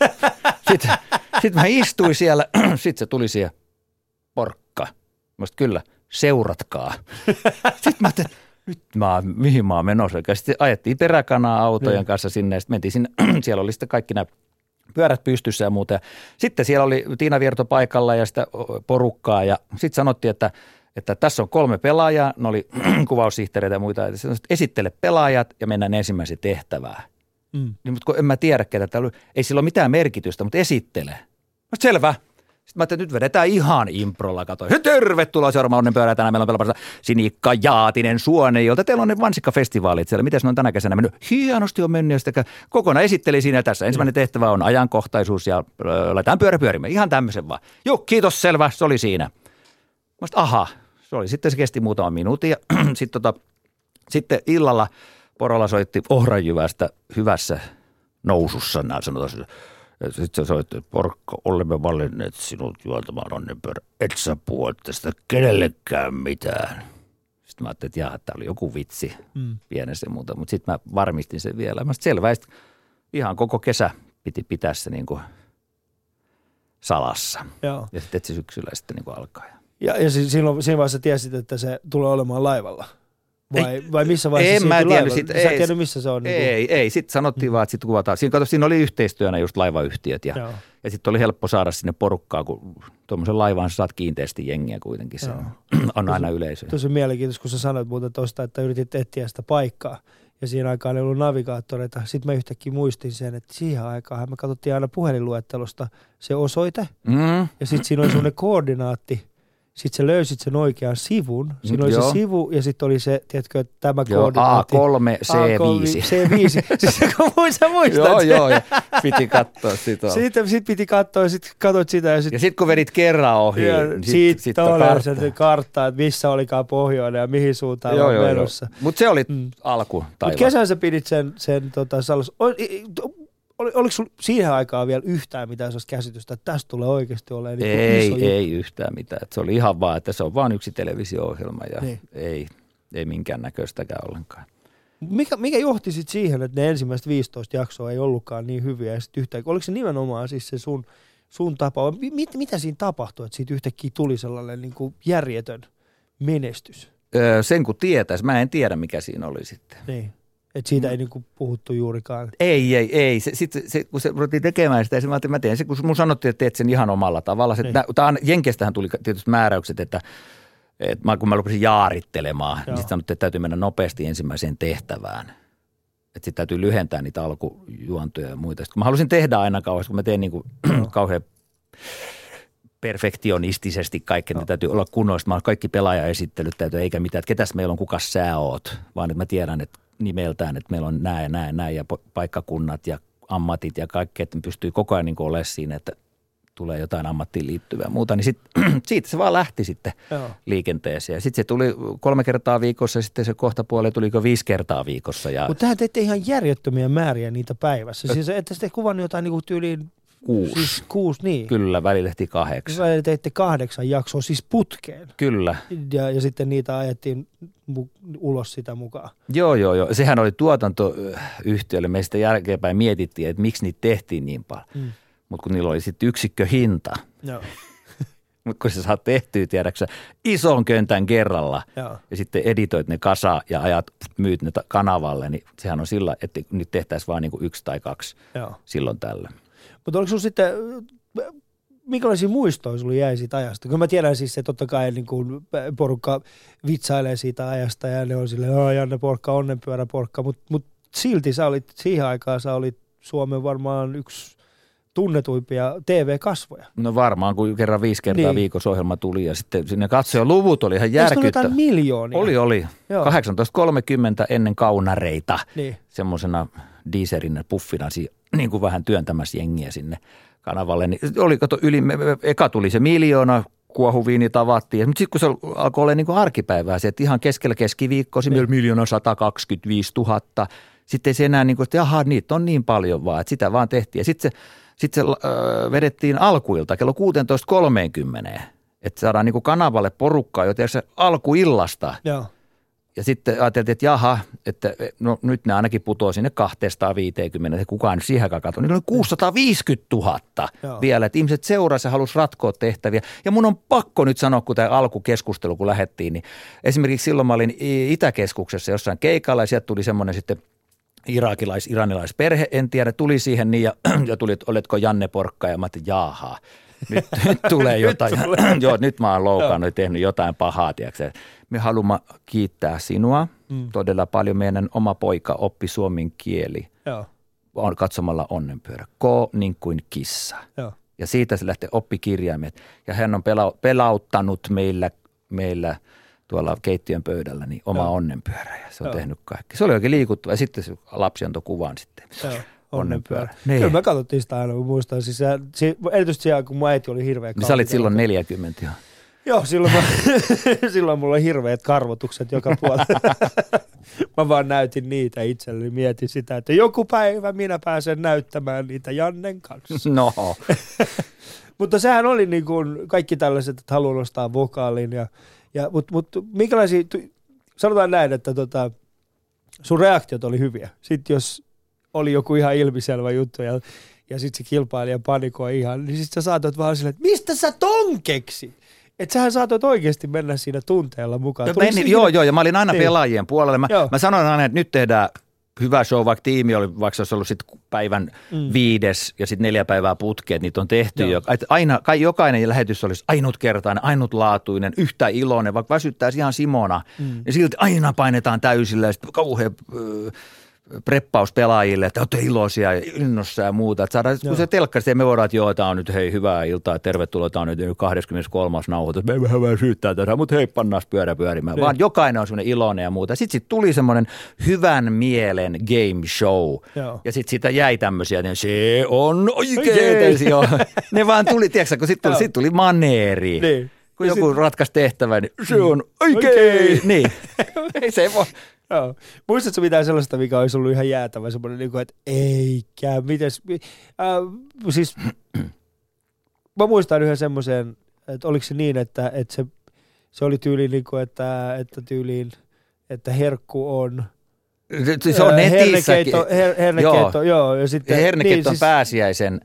Sitten mä istuin siellä, sitten se tuli siellä, porkka. Mä sanoin, kyllä, seuratkaa. Sitten mä ajattelin, mihin mä oon menossa. Sitten ajettiin peräkanaa autojen kanssa sinne ja sitten mentiin sinne, siellä oli sitten kaikki nämä pyörät pystyssä ja muuta. Ja sitten siellä oli Tiina Vierto paikalla ja sitä porukkaa ja sitten sanottiin, että tässä on 3 pelaajaa, ne oli kuvaussihteereitä ja muita, esittele pelaajat ja mennään ensimmäiseen tehtävään. Mutta kun en mä tiedä, ketä täällä ei sillä ole mitään merkitystä, mutta esittele. Selvä. Sitten mä ajattelin, että nyt vedetään ihan improlla, katoin. Tervetuloa seuraamaan Onnenpyörää. Tänään meillä on pelaamassa Sinikka Jaatinen Suonenjoelta. Teillä on ne Vansikka-festivaalit siellä. Miten ne on tänä kesänä mennyt? Hienosti on mennyt. Ja sitten kokonaan esitteli siinä tässä. Ensimmäinen tehtävä on ajankohtaisuus ja laitetaan pyörä pyörimään. Ihan tämmöisen vaan. Joo, kiitos, selvä. Se oli siinä. Mä sanoin, aha. Se kesti muutama minuutin ja sitten illalla Porola soitti Ohranjyvästä hyvässä nousussa. Sanotaan, sitten se soitti, porkka, olemme valinneet sinut juontamaan Onnenpyörä. Et sä puhu tästä kenellekään mitään. Sitten mä ajattelin, että tämä oli joku vitsi pienessä muuta, mutta sitten mä varmistin sen vielä. Mä selvä, ihan koko kesä piti pitää se niin kuin salassa. Joo. Ja sitten se syksyllä sitten niin kuin alkaa. Ja siinä vaiheessa tiesit, että se tulee olemaan laivalla? Vai missä vaiheessa? En mä tiennyt. Sä et tiennyt, missä se on? Ei. Sitten sanottiin vaan, että sitten kuvataan. Siinä oli yhteistyönä just laivayhtiöt ja sitten oli helppo saada sinne porukkaa, kun tuommoisen laivaan saat kiinteästi jengiä kuitenkin. Se on aina yleisö. Tosi mielenkiintoista, kun sä sanoit muuten tuosta, että yritit etsiä sitä paikkaa. Ja siinä aikaan ei ollut navigaattoreita. Sitten mä yhtäkkiä muistin sen, että siihen aikaan me katsottiin aina puhelinluettelosta se osoite. Ja sitten siinä oli semmoinen koordinaatti. Sitten sä löysit sen oikean sivun. Siinä oli se sivu ja sitten oli se, tiedätkö, että tämä koordinaatti. A3, C5. C5. Siis sä muistat. Joo. Ja piti katsoa sitä. Sitten piti katsoa ja sitten katsoit sitä. Ja sitten kun vedit kerran ohi. Sitten oli se kartta, että missä olikaan pohjoinen ja mihin suuntaan on menossa. Mutta se oli alku. Mutta kesän sä pidit sen salassa. Oliko sinulla siihen aikaan vielä yhtään mitään sellaista käsitystä, että tästä tulee oikeasti olemaan ei yhtään mitään. Että se oli ihan vaan, että se on vaan yksi televisio-ohjelma ja ei minkään näköistäkään ollenkaan. Mikä johti sitten siihen, että ne ensimmäiset 15 jaksoa ei ollutkaan niin hyviä ja sitten yhtäkkiä, oliko se nimenomaan siis se sun tapa, mitä siinä tapahtui, että siitä yhtäkkiä tuli sellainen niin kuin järjetön menestys? Sen kun tietäisi, mä en tiedä mikä siinä oli sitten. Niin. Että siitä ei niinku puhuttu juurikaan. Ei. Sitten kun se ruvettiin tekemään sitä, mä teen se, kun mun sanottiin, että teet sen ihan omalla tavalla. Jenkestähän tuli tietysti määräykset, että kun mä rupesin jaarittelemaan, niin sitten sanottiin, että täytyy mennä nopeasti ensimmäiseen tehtävään. Että sitten täytyy lyhentää niitä alkujuontoja ja muita. Sitten kun mä halusin tehdä aina kauheasti, kun mä teen niinku kauhean perfektionistisesti kaikki, niin täytyy olla kunnollista. Kaikki pelaajaesittelyt täytyy, eikä mitään, että ketäs meillä on, kukas sä oot, vaan että mä tiedän, että nimeltään, että meillä on näin ja paikkakunnat ja ammatit ja kaikki, että pystyy koko ajan niin kuin olemaan siinä, että tulee jotain ammattiin liittyvää ja muuta, niin siitä se vaan lähti sitten liikenteeseen. Ja sitten se tuli 3 kertaa viikossa ja sitten se kohtapuoli tuliko 5 kertaa viikossa. Mutta tähän teitte ihan järjettömiä määriä niitä päivässä. Siis että sitten kuvannut jotain niin kuin tyyliin 6. Siis 6, niin. Kyllä, välillä tehtiin 8. Välillä teitte 8 jaksoa, siis putkeen. Kyllä. Ja sitten niitä ajettiin ulos sitä mukaan. Joo. Sehän oli tuotantoyhtiölle. Me sitä jälkeenpäin mietittiin, että miksi niitä tehtiin niin paljon. Mutta kun niillä oli sitten yksikköhinta. Joo. Mutta kun sä saat tehtyä, tiedäksä, ison köntän kerralla ja sitten editoit ne kasa ja myyt ne kanavalle, niin sehän on sillä, että nyt tehtäisiin vaan niin kuin 1 tai 2 silloin tällä. Mutta oliko sinulla sitten, minkälaisia muistoja sinulla jäi siitä ajasta? Kun mä tiedän siis, että totta kai niin kuin porukka vitsailee siitä ajasta ja ne on silleen, Janne Porkka, onnenpyörä Porkka, mutta silti siihen aikaan sä olit Suomen varmaan yksi tunnetuimpia TV-kasvoja. No varmaan, kun kerran 5 kertaa viikossa ohjelma tuli ja sitten sinne katsojaluvut oli ihan järkyttävää. Eikö jotain miljoonia? Oli. 18.30 ennen kaunareita. Niin. Semmoisena dieserinä puffina niin kuin vähän työntämässä jengiä sinne kanavalle. Niin oli, eka tuli se 1 miljoona, kuohuviini tavattiin. Mutta sitten kun se alkoi olla niin kuin arkipäivää, se, että ihan keskellä keskiviikkoa, se 1 125 000. Sitten ei se enää niin kuin, että jaha, niitä on niin paljon vaan, että sitä vaan tehtiin. Ja sitten se vedettiin alkuilta kello 16.30, että saadaan niin kuin kanavalle porukkaa jo tiedätkö, alkuillasta. Joo. Ja sitten ajateltiin, että jaha, että no nyt ne ainakin putoaa sinne 250, että kukaan nyt siihen katsoo. Niillä oli 650 000 vielä, että ihmiset seurasi ja halusi ratkoa tehtäviä. Ja mun on pakko nyt sanoa, kun tämä alkukeskustelu kun lähdettiin, niin esimerkiksi silloin mä olin Itäkeskuksessa jossain keikalla ja sieltä tuli semmoinen sitten iranilaisperhe, en tiedä, tuli siihen niin ja tuli, että oletko Janne Porkka ja mä ajattelin, jaha. Nyt tulee jotain. Joo, nyt mä oon loukannut ja tehnyt jotain pahaa, tiedätkö. Me haluamme kiittää sinua todella paljon. Meidän oma poika oppi suomen kieli on katsomalla Onnenpyörä. Ko niin kuin kissa. Joo. Ja siitä se lähtee oppikirjaimet. Ja hän on pelauttanut meillä tuolla keittiön pöydällä niin oma Onnenpyörä. Ja se on tehnyt kaikki. Se oli oikein liikuttava. Ja sitten se lapsi antoi kuvan sitten. Onnenpyörä. Niin. Kyllä me katsottiin sitä aina, kun muistan. Siis erityisesti siellä, kun mun äiti oli hirveä niin sä olit silloin 40 jo. Joo, silloin mulla oli hirveät karvotukset joka puolella. Mä vaan näytin niitä itselleni, mietin sitä, että joku päivä minä pääsen näyttämään niitä Jannen kanssa. No. Mutta sehän oli niin kuin kaikki tällaiset, että haluan nostaa vokaalin. Mutta minkälaisia, sanotaan näin, että sun reaktiot oli hyviä. Sitten jos oli joku ihan ilmiselvä juttu ja sitten se kilpailija panikoi ihan, niin sitten sä saatoit vaan silleen, että mistä sä ton keksit? Että sähän saatoit oikeasti mennä siinä tunteella mukaan. Joo, ja mä olin aina pelaajien puolella. Mä sanoin aina, että nyt tehdään hyvä show, vaikka tiimi oli, vaikka se olisi ollut sitten päivän 5. ja sitten 4 päivää putkeen, niitä on tehty jo. Aina, jokainen lähetys olisi ainutkertainen, ainutlaatuinen, yhtä iloinen, vaikka väsyttäisi ihan Simona. Ja silti aina painetaan täysillä ja sitten kauhean preppaus pelaajille, että olette iloisia ja innossa ja muuta. Että saadaan, kun se telkkari, me voidaan, että joo, tämä on nyt hei, hyvää iltaa, tervetuloa, tämä on nyt 23. nauhoitus, me ei vähän syyttää tätä, mutta hei, pannaan pyörä pyörimään. Vaan jokainen on semmoinen iloinen ja muuta. Sitten tuli semmoinen hyvän mielen game show. Joo. Ja sitten siitä jäi tämmöisiä, että se on oikein. Ne vaan tuli, tiedätkö, kun sitten tuli maneeri. Niin. Kun joku ratkaisi tehtävän, niin se on oikein. Niin, ei se voi. Joo. Muistatko mitään sellaista, mikä olisi ollut ihan jäätävä, semmoinen, että eikä, mites, siis mä muistan yhden semmoisen, että oliko se niin, että se oli tyyliin, että tyyliin, että herkku on, se on netissäkin. Hernekeitto, joo. Ja sitten, hernekeitto on pääsiäisen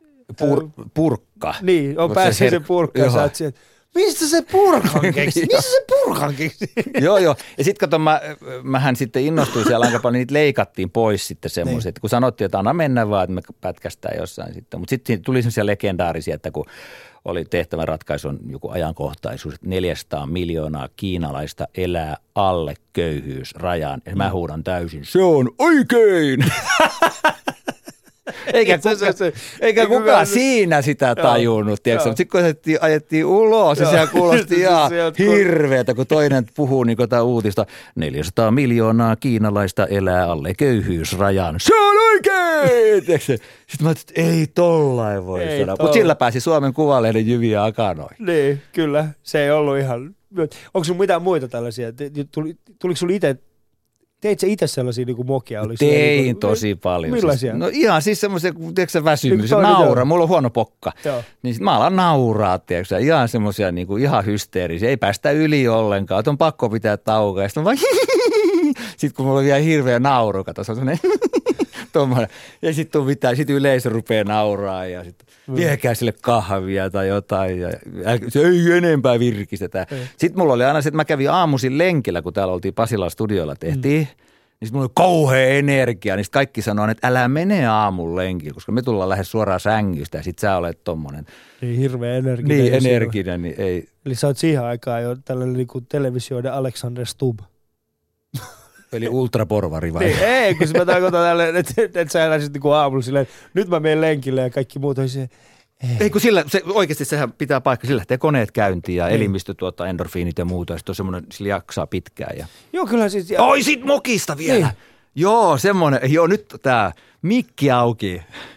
purkka. Niin, on pääsiäisen purkka, ja sä oot sieltä, mistä se purkan keksi? Missä se purkan keksi? Joo. Ja sitten kato, mähän sitten innostuin siellä aika paljon, niitä leikattiin pois sitten semmoiset. Kun sanottiin, että anna mennä vaan, että me pätkästään jossain sitten. Mutta sitten tuli semmoisia legendaarisia, että kun oli tehtävän ratkaisun joku ajankohtaisuus, että 400 miljoonaa kiinalaista elää alle köyhyysrajan. Ja mä huudan täysin, se on oikein! Eikä kukaan siinä sitä tajunnut, tiedätkö? Mutta sitten kun ajettiin ulos, ja siellä kuulosti ihan hirveätä, kun toinen puhuu niin kuin uutista. 400 miljoonaa kiinalaista elää alle köyhyysrajan. Se on oikein! Sitten mä ajattelin, että ei tollain voi sanoa. Mutta sillä pääsi Suomen Kuvalehden jyviä akanoihin. Niin, kyllä. Se ei ollut ihan... Onko sun mitään muita tällaisia? Tuliko sulla itse... Teit sä itse sellaisia niin kuin mokia? Tein niin kuin, tosi paljon. Millaisia? No ihan siis semmoisia, tiedätkö sä väsymys, naura. Mulla on huono pokka. Joo. Niin sit mä alan nauraa, tiedätkö sä, ihan semmoisia niin kuin ihan hysteerisiä. Ei päästä yli ollenkaan, että on pakko pitää taukoa. Sitten vaan sitten kun mulla on vielä hirveä nauru, kato, se on semmoinen tommoinen. Ja sitten sitten yleisö rupeaa nauraa ja sitten viekää sille kahvia tai jotain. Ja se ei enempää virkistetä. Sitten mulla oli aina se, että mä kävin aamuisin lenkillä, kun täällä oltiin Pasilan studiolla tehtiin. Niin sitten mulla oli kauhea energia, niin kaikki sanoo, että älä mene aamun lenkillä, koska me tullaan lähes suoraan sängystä ja sit sä olet tommonen. Niin hirveä energinen. Niin energinen, niin ei. Eli sä oot siihen aikaan jo tällainen niin kuin televisioiden Alexander Stubb. Eli ultraporvari vai? Niin, ei, kun mä tarkoitan tälleen, että sä eläisit niin aamulla silleen, nyt mä menen lenkille ja kaikki muut on se. Ei, kun sillä, oikeasti sehän pitää paikka, sillä lähtee koneet käyntiin ja elimistö tuottaa endorfiinit ja muuta, ja sitten on semmoinen, sillä jaksaa pitkään. Ja... Joo, kyllä siis... Ja... Oi, sit mokista vielä! Niin. Joo, semmoinen, nyt tää mikki auki.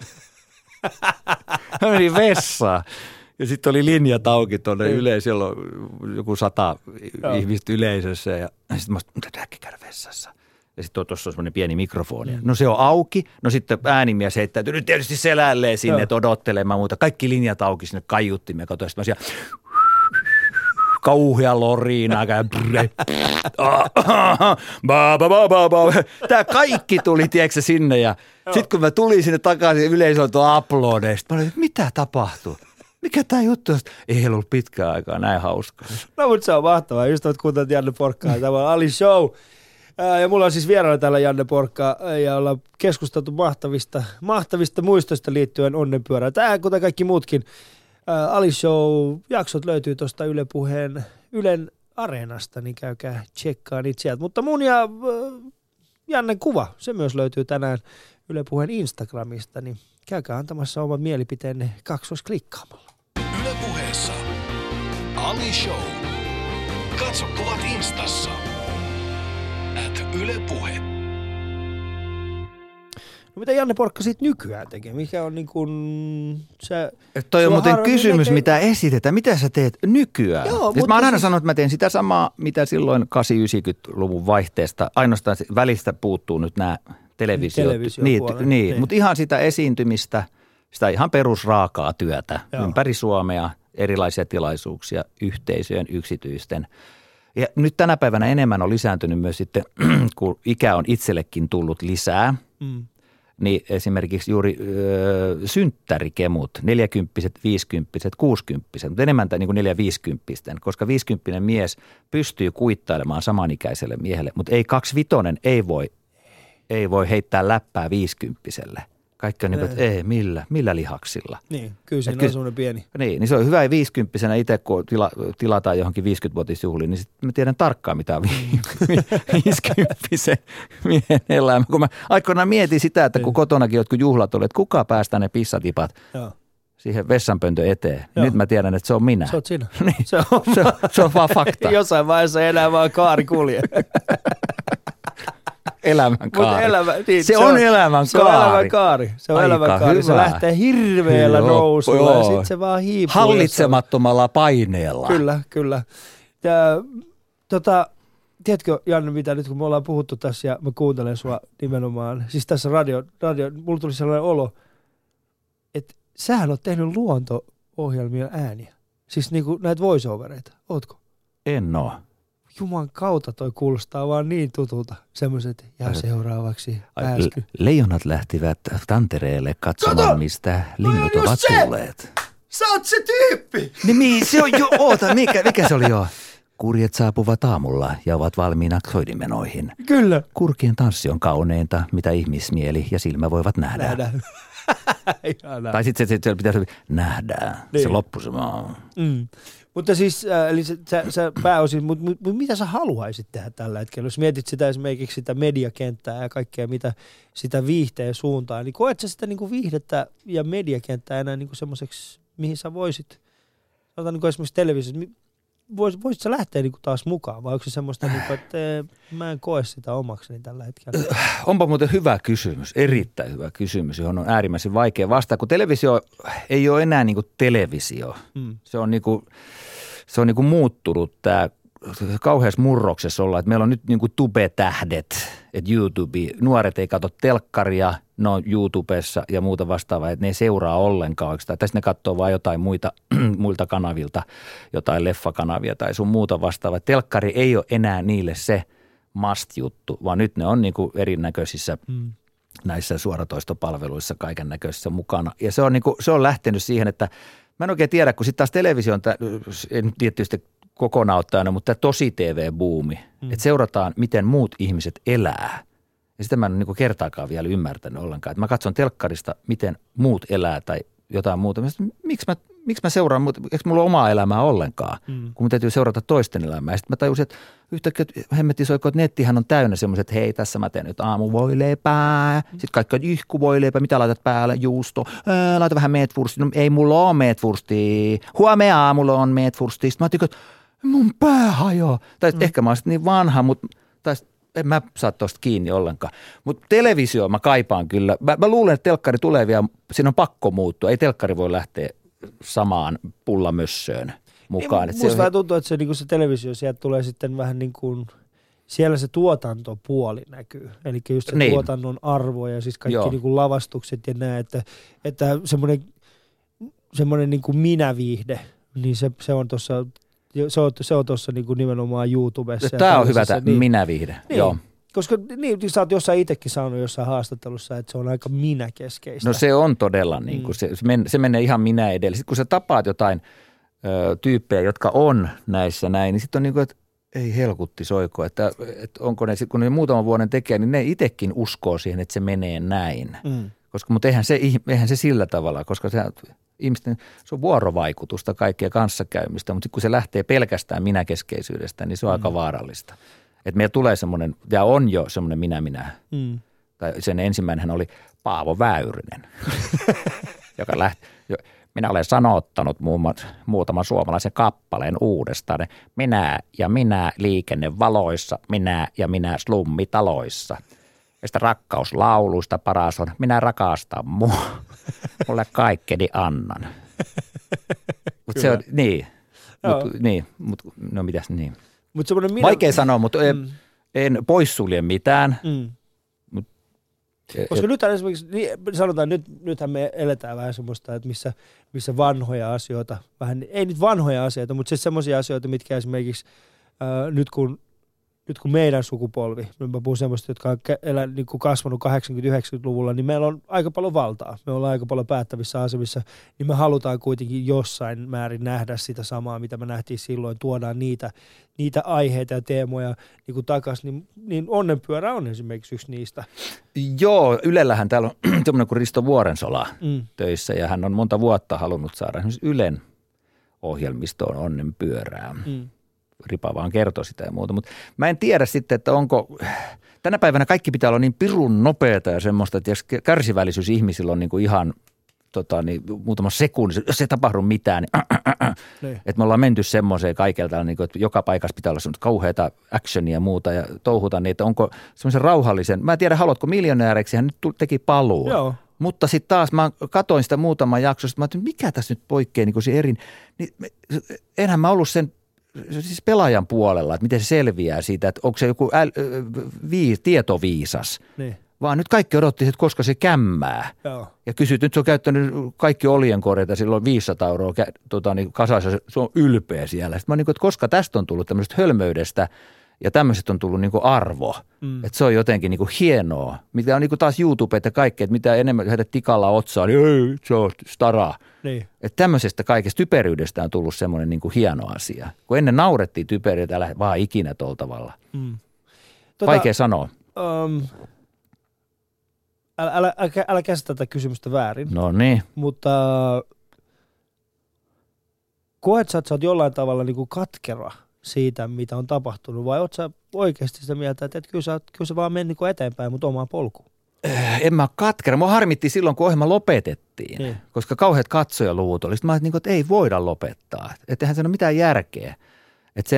Hän meni vessaan. Ja sitten oli linjat auki tuonne siellä on joku 100 ihmistä yleisössä, ja sitten mä sanoin, äkki käydä vessassa. Ja sitten tuossa on semmoinen pieni mikrofoni. No se on auki. No sitten äänimies heittäytyy nyt tietysti selälleen sinne, että odottelemaan muuta. Kaikki linjat auki sinne kaiuttimia. Katsoin, sitten mä siellä kauhea loriina. Tämä kaikki tuli, tiedätkö sinne. Ja sitten kun mä tulin sinne takaisin, yleisö on tuo aplodeista. Mä olin, että mitä tapahtuu? Mikä tämä juttu on? Ei ollut pitkään aikaa näin hauskaa. No mutta se on mahtavaa. Ystävät kuuntelut Janne Porkkaa. Tämä on Ali Show. Ja mulla on siis vieraana täällä Janne Porkka ja ollaan keskusteltu mahtavista muistoista liittyen Onnenpyörään. Tämä, kuten kaikki muutkin Ali Show-jaksot löytyy tuosta Ylen Areenasta, niin käykää tsekkaa niitä sieltä. Mutta mun ja Jannen kuva, se myös löytyy tänään Yle Puheen Instagramista, niin käykää antamassa oman mielipiteenne kaksoisklikkaamalla. Yle Puheessa Ali Show. Katso kuvat Instassa. Yle Puhe. No mitä Janne Porkka siitä nykyään tekee? Mikä on niin kuin se... Toi on muuten kysymys, mitä esitetään. Mitä sä teet nykyään? Joo, mä oon aina sanonut, että mä teen sitä samaa, mitä silloin 80-90-luvun vaihteesta. Ainoastaan välistä puuttuu nyt nämä televisiot. Niin. Mutta ihan sitä esiintymistä, sitä ihan perusraakaa työtä ympäri Suomea, erilaisia tilaisuuksia, yhteisöjen, yksityisten. Ja nyt tänä päivänä enemmän on lisääntynyt myös sitten, kun ikä on itsellekin tullut lisää, niin esimerkiksi juuri synttärikemut, 40-vuotiaat, 50-vuotiaat, 60-vuotiaat, mutta enemmän niin kuin 4-50-vuotiaat, koska 50-vuotias mies pystyy kuittailemaan samanikäiselle miehelle, mutta ei 25-vuotias ei voi heittää läppää 50-vuotiaalle. Kaikki on niin kuin, että ei, millä lihaksilla. Niin, kyllä siinä on semmoinen pieni. Niin se on hyvä 50-vuotiaana itse, kun tilataan johonkin 50-vuotisjuhliin, niin sitten mä tiedän tarkkaan, mitä on 50-vuotiaan miehen elämä. Kun mä aikoinaan mietin sitä, että kun kotonakin jotkut juhlat oli, että kuka päästää ne pissatipat siihen vessanpöntön eteen. Nyt mä tiedän, että se on minä. Se on sinä. Niin. Se on vaan fakta. Jossain vaiheessa ei enää vaan kaari kulje. Elämänkaari. Niin, se on elämänkaari. Se on elämänkaari. Se on elämänkaari. Se lähtee hirveällä nousulla ja sitten se vaan hiipuu. Hallitsemattomalla paineella. Kyllä. Ja, tiedätkö Janne, mitä nyt kun me ollaan puhuttu tässä ja mä kuuntelen sua nimenomaan, siis tässä radio mulla tuli sellainen olo, että sähän oot tehnyt luonto-ohjelmia ääniä. Siis niinku näitä voice-overeita. Ootko? En oo. Juman kautta toi kuulostaa vaan niin tutulta. Semmoiset, ja seuraavaksi pääsky. Leijonat lähtivät tantereelle katsomaan, mistä linnut ovat tulleet. Sä oot se tyyppi! Niin se on jo, oota, mikä se oli jo? Kurjet saapuvat aamulla ja ovat valmiina soidinmenoihin. Kyllä. Kurkien tanssi on kauneinta, mitä ihmismieli ja silmä voivat nähdä. Tai sitten se pitäisi nähdään. Niin. Se loppu se vaan. Mutta siis, eli sä pääosin, mutta mitä sä haluaisit tehdä tällä hetkellä? Jos mietit sitä esimerkiksi sitä mediakenttää ja kaikkea, mitä sitä viihteen suuntaan, niin koet sä sitä niin kuin viihdettä ja mediakenttää enää niin kuin semmoiseksi, mihin sä voisit, sanotaan niin kuin esimerkiksi televisiossa, voisit sä lähteä niin kuin taas mukaan, vai onko se semmoista, niin kuin, että mä en koe sitä omakseni tällä hetkellä? Onpa muuten hyvä kysymys, erittäin hyvä kysymys, johon on äärimmäisen vaikea vastata, kun televisio ei ole enää niin kuin televisio. Se on niin kuin muuttunut tämä kauheassa murroksessa olla, että meillä on nyt niin kuin tube-tähdet, että YouTube, nuoret ei katso telkkaria, ne on YouTubessa ja muuta vastaavaa, että ne ei seuraa ollenkaan oikeastaan. Tässä ne katsoo vain jotain muilta kanavilta, jotain leffakanavia tai sun muuta vastaavaa. Telkkari ei ole enää niille se must-juttu, vaan nyt ne on niin kuin erinäköisissä näissä suoratoistopalveluissa kaiken näköisissä mukana. Ja se on, niin kuin, se on lähtenyt siihen, että mä en oikein tiedä, kun sitten taas televisio on, en tietysti kokonaan ottaen, mutta tämä tosi TV-buumi, että seurataan, miten muut ihmiset elää. Ja sitä mä en niin kuin kertaakaan vielä ymmärtänyt ollenkaan. Että mä katson telkkarista, miten muut elää tai jotain muuta. Miksi mä seuraan, eikö mulla ole omaa elämää ollenkaan, kun mun täytyy seurata toisten elämää. Ja sitten mä tajusin, että yhtäkkiä hemmettisoiko, että nettihän on täynnä semmoiset, että hei, tässä mä teen nyt aamuvoileipää. Sitten kaikki on ihkuvoileipää, mitä laitat päälle, juusto, laita vähän meetwurstia. No ei mulla ole meetwurstia, huomenna aamulla on meetwurstia. Sitten mä ajattelin, että mun pää hajoaa. Tai ehkä mä oon niin vanha, mutta en mä saa tosta kiinni ollenkaan. Mutta televisio mä kaipaan kyllä. Mä luulen, että telkkari tulee vielä, siinä on pakko muuttua. Ei telkkari voi lähteä samaan pullamössöön mukaan. Musta vähän tuntuu, että se televisio sieltä tulee sitten vähän niin kuin, siellä se tuotantopuoli näkyy. Eli just se tuotannon arvo ja siis kaikki niin kuin lavastukset ja nämä, että semmoinen niin kuin minäviihde, niin se on tuossa. Se on tuossa niinku nimenomaan YouTubessa. Tämä on hyvä minäviihde, niin, joo. Koska niin, sä oot jossain itsekin saanut jossain haastattelussa, että se on aika minäkeskeistä. No se on todella, niin kuin, se menee ihan minä edellä. Sitten kun sä tapaat jotain tyyppejä, jotka on näissä näin, niin sitten on niin kuin, että ei helkutti soiko, että onko ne, kun ne muutaman vuoden tekee, niin ne itsekin uskoo siihen, että se menee näin. Mutta eihän se sillä tavalla, koska ihmisten, se on vuorovaikutusta kaikkea kanssakäymistä, mutta kun se lähtee pelkästään minäkeskeisyydestä, niin se on aika vaarallista. Että meillä tulee semmoinen, ja on jo semmoinen minä. Tai sen ensimmäinen oli Paavo Väyrynen, joka lähti, minä olen sanottanut muutaman suomalaisen kappaleen uudestaan. Minä liikennevaloissa, minä slummitaloissa. Ja sitä rakkauslauluista paras on, minä rakastan mulle kaikkeni annan. Mutta se on, no mitäs niin. Vaikea sanoa, mutta en poissulje mitään. Koska nythän esimerkiksi, sanotaan, nythän me eletään vähän semmoista, että missä vanhoja asioita, vähän, ei nyt vanhoja asioita, mutta siis semmoisia asioita, mitkä esimerkiksi nyt kun meidän sukupolvi, mä puhun semmoista, jotka on niin kuin kasvanut 80-90-luvulla, niin meillä on aika paljon valtaa. Me ollaan aika paljon päättävissä asemissa, niin me halutaan kuitenkin jossain määrin nähdä sitä samaa, mitä me nähtiin silloin. Tuodaan niitä aiheita ja teemoja niin kuin takaisin, niin Onnenpyörä on esimerkiksi yksi niistä. Joo, Ylellähän täällä on tämmöinen kuin Risto Vuorensola töissä, ja hän on monta vuotta halunnut saada esimerkiksi Ylen ohjelmistoon Onnenpyörää. Ripa vaan kertoo sitä ja muuta, mutta mä en tiedä sitten, että onko, tänä päivänä kaikki pitää olla niin pirun nopeata ja semmoista, että jos kärsivällisyys ihmisillä on niin kuin ihan muutama sekunti, jos ei tapahdu mitään, niin että me ollaan menty semmoiseen kaikelta, niin kuin, että joka paikassa pitää olla semmoista kauheata actionia ja muuta ja touhuta, niin että onko semmoisen rauhallisen, mä en tiedä, haluatko miljonääriksi, hän nyt teki paluu. Joo. Mutta sitten taas mä katoin sitä muutaman jaksosta, mä ajattelin, mikä tässä nyt poikkeaa niin se erin, niin enhän mä ollut sen siis pelaajan puolella, että miten se selviää siitä, että onko se joku tietoviisas, niin. Vaan nyt kaikki odotti, että koska se kämmää. Joo. Ja kysyt, nyt se on käyttänyt kaikki oljenkorjata, silloin 500 euroa niin kasassa, se on ylpeä siellä. Sitten mä niin kuin, että koska tästä on tullut tämmöisestä hölmöydestä ja tämmöisestä on tullut niin kuin arvo, että se on jotenkin niin kuin hienoa. Mitä on niin kuin taas YouTube ja kaikki, että mitä enemmän heidät tikalla otsaa, niin ei, se on stara. Niin. Että tämmöisestä kaikesta typeryydestä on tullut semmoinen niin kuin hieno asia. Kun ennen naurettiin typeryyttä, älä vaan ikinä tuolla tavalla. Vaikea sanoa. Älä käsitä tätä kysymystä väärin. No niin. Mutta koet sä, että sä oot jollain tavalla niin kuin katkera siitä, mitä on tapahtunut, vai oot sä oikeasti sitä mieltä, että kyllä sä vaan meni niin eteenpäin, mutta omaan polkuun? En mä katkera. Mua harmitti silloin, kun ohjelma lopetettiin, koska kauheat katsojaluvut oli. Sitten mä ajattelin, että ei voida lopettaa. Että eihän se ole mitään järkeä. Että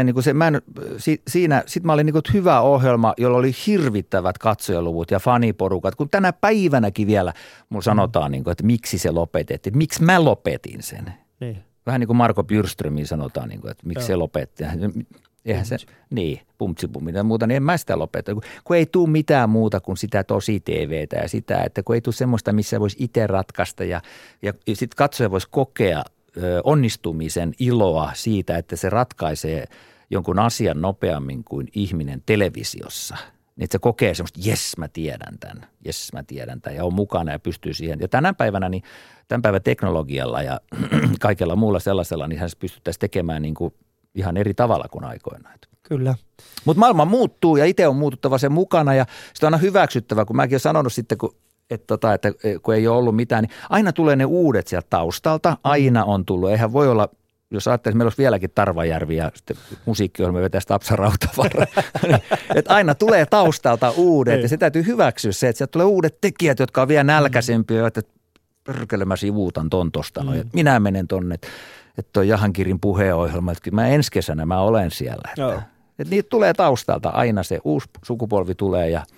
sitten mä olin niin kuin hyvä ohjelma, jolla oli hirvittävät katsojaluvut ja faniporukat, kun tänä päivänäkin vielä mulla sanotaan, niin kuin, että miksi se lopetettiin, miksi mä lopetin sen. Niin. Vähän niin kuin Marko Bjurströmiin sanotaan, niin kuin, että miksi se lopetti. Eihän se, pumtsipummin ja muuta, niin en mä sitä lopeta. Kun ei tule mitään muuta kuin sitä tosi TVtä ja sitä, että kun ei tule semmoista, missä voisi itse ratkaista ja sitten katsoja voisi kokea onnistumisen iloa siitä, että se ratkaisee jonkun asian nopeammin kuin ihminen televisiossa. Niin että se kokee semmoista, jes mä tiedän tämän ja on mukana ja pystyy siihen. Ja tänä päivänä, niin tämän päivän teknologialla ja kaikella muulla sellaisella, niin hän pystyttäisiin tekemään niin kuin ihan eri tavalla kuin aikoinaan. Kyllä. Mutta maailma muuttuu ja itse on muututtava sen mukana ja sitä on aina hyväksyttävä, kun mäkin olen sanonut sitten, että kun ei ole ollut mitään, niin aina tulee ne uudet sieltä taustalta. Aina on tullut. Eihän voi olla, jos ajattelisi, meillä olisi vieläkin Tarvajärvi ja sitten musiikkiohjelma vetää sitä Apsa Rautavaara. Että aina tulee taustalta uudet ja se täytyy hyväksyä se, että sieltä tulee uudet tekijät, jotka on vielä nälkäisempiä, että perkele mä sivuutan ton tosta. Minä menen tonne, että toi Jahankirin puheenohjelma, että mä ensi kesänä mä olen siellä. Että niitä tulee taustalta aina, se uusi sukupolvi tulee ja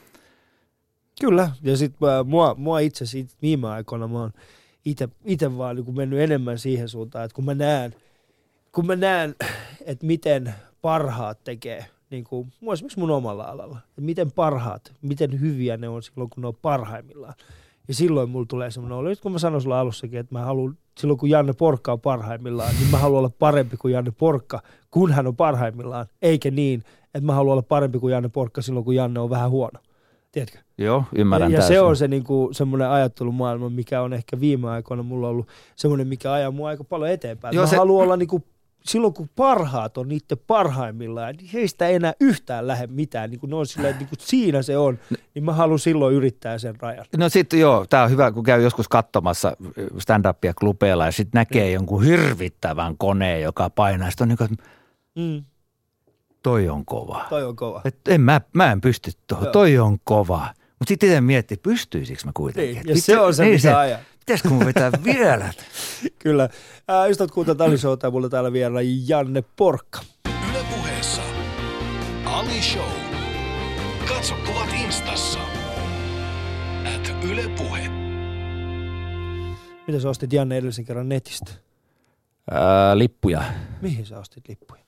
kyllä, ja sitten mua itse siitä viime aikoina mä oon itse vaan niin mennyt enemmän siihen suuntaan, että kun mä näen, että miten parhaat tekee, niin kuin esimerkiksi mun omalla alalla, että miten hyviä ne on silloin, kun ne on parhaimmillaan. Ja silloin mulla tulee semmoinen olo, kun mä sanoin sulla alussakin, että mä haluan, silloin kun Janne Porkka on parhaimmillaan, niin mä haluan olla parempi kuin Janne Porkka, kun hän on parhaimmillaan, eikä niin, että mä haluan olla parempi kuin Janne Porkka silloin, kun Janne on vähän huono. Tiedätkö? Joo, ymmärrän täysin. Se on se semmoinen ajattelumaailma, mikä on ehkä viime aikoina mulla ollut semmoinen, mikä ajaa mua aika paljon eteenpäin. Joo, mä haluan olla silloin, kun parhaat on niiden parhaimmillaan, niin heistä ei enää yhtään lähde mitään. Ne on silleen, että siinä se on, niin mä haluan silloin yrittää sen rajan. No sitten tää on hyvä, kun käy joskus katsomassa stand-upia klubeilla ja sitten näkee jonkun hirvittävän koneen, joka painaa. Sitten on niin kuin, toi on kova. Mä en pysty tuohon. Toi on kova. Mutta sitten itse miettii, pystyisikö mä kuitenkin. Niin, ja se on se, mitä ajaa. Pitäisikö mun vetää vielä? Kyllä. Ystävät kuuntelut Ali Showta ja mulla täällä vielä Janne Porkka. Yle Puheessa Ali Show. Katso kuvat Instassa. @Yle Puhe. Mitä sä ostit, Janne, edellisen kerran netistä? Lippuja. Mihin sä ostit lippuja?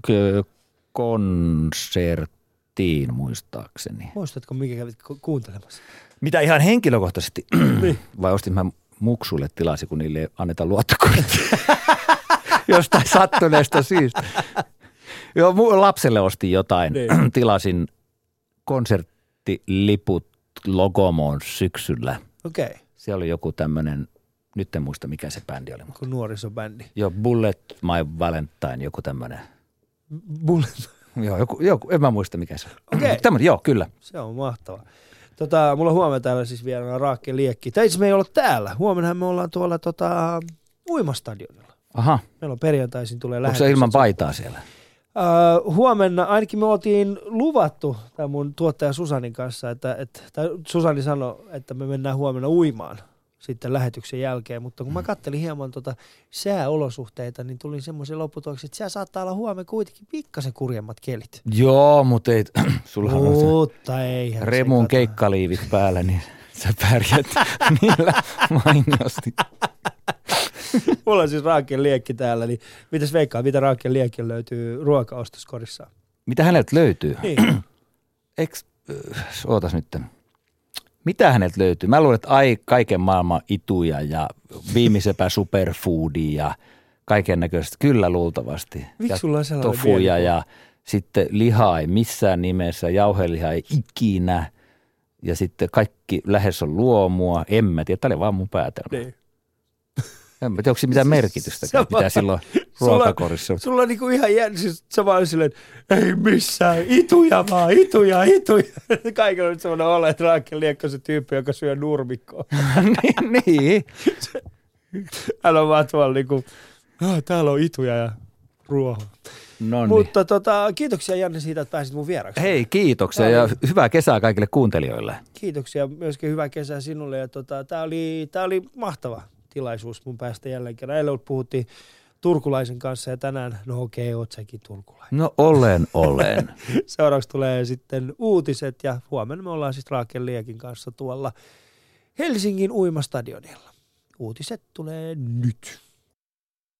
Konserttiin muistaakseni. Muistatko, mikä kävit kuuntelemassa? Mitä ihan henkilökohtaisesti? Vai ostin mä muksuille tilasi, kun niille ei anneta luottokorttia? Jostain sattuneesta syystä. Joo, lapselle ostin jotain. Tilasin konserttiliput Logomoon syksyllä. Okei. Siellä oli joku tämmöinen, nyt en muista mikä se bändi oli. Joku nuorisobändi. Joo, Bullet My Valentine, joku tämmöinen. Bullet. Joku, en mä muista mikä se on. Okei. Tämmöinen, joo, kyllä. Se on mahtavaa. Mulla on huomenna täällä siis vielä Raakke Liekki. Tai itse me ei olla täällä. Huomennahan me ollaan tuolla uimastadionilla. Aha. Meillä on perjantaisin tulee lähetys. Onko se ilman paitaa siellä? Huomenna ainakin me oltiin luvattu tämän mun tuottaja Susanin kanssa, tai Susani sanoi, että me mennään huomenna uimaan sitten lähetyksen jälkeen, mutta kun mä kattelin hieman sääolosuhteita, niin tuli semmoisen lopputuloksi, että siellä saattaa olla huomenna kuitenkin pikkasen kurjemmat kelit. Joo, mutta ei, sullahan on se Remun keikkaliivit päällä, niin sä pärjät niillä mainiosti. Mulla on siis Raakke Liekki täällä, niin mitäs veikkaa, mitä Raakke Liekki löytyy ruokaostoskorissaan? Mitä häneltä löytyy? Niin. Ootas nyt. Mitä häneltä löytyy? Mä luulen, että kaiken maailman ituja ja viimeisepä superfoodia ja kaiken näköistä. Kyllä luultavasti. Miksi sulla on sellainen tofuja ja sitten lihaa ei missään nimessä, jauhelihaa ei ikinä. Ja sitten kaikki lähes on luomua. En mä tiedä, tämä oli vaan mun päätelmä. Niin. En tiedä, onko se mitään merkitystä, mitä silloin ruokakorissa. Sulla on niinku ihan jännä, siis sä vaan silleen, ei missään, ituja vaan, ituja. Kaikilla on nyt semmoinen ole, että Raakke Liekki on se tyyppi, joka syö nurmikkoa. niin. Hän on vaan tuolla niinku Täällä on ituja ja ruohoa. Noniin. Mutta kiitoksia Janne siitä, että pääsit mun vieraksi. Hei, kiitoksia ja hyvää kesää kaikille kuuntelijoille. Kiitoksia, myöskin hyvää kesää sinulle. Ja tää oli mahtava tilaisuus mun päästä jälleen kerran. Eilen puhuttiin turkulaisen kanssa ja tänään, no okei, oot säkin turkulainen. No olen. Seuraavaksi tulee sitten uutiset ja huomenna me ollaan siis Raakel Liekin kanssa tuolla Helsingin uimastadionilla. Uutiset tulee nyt.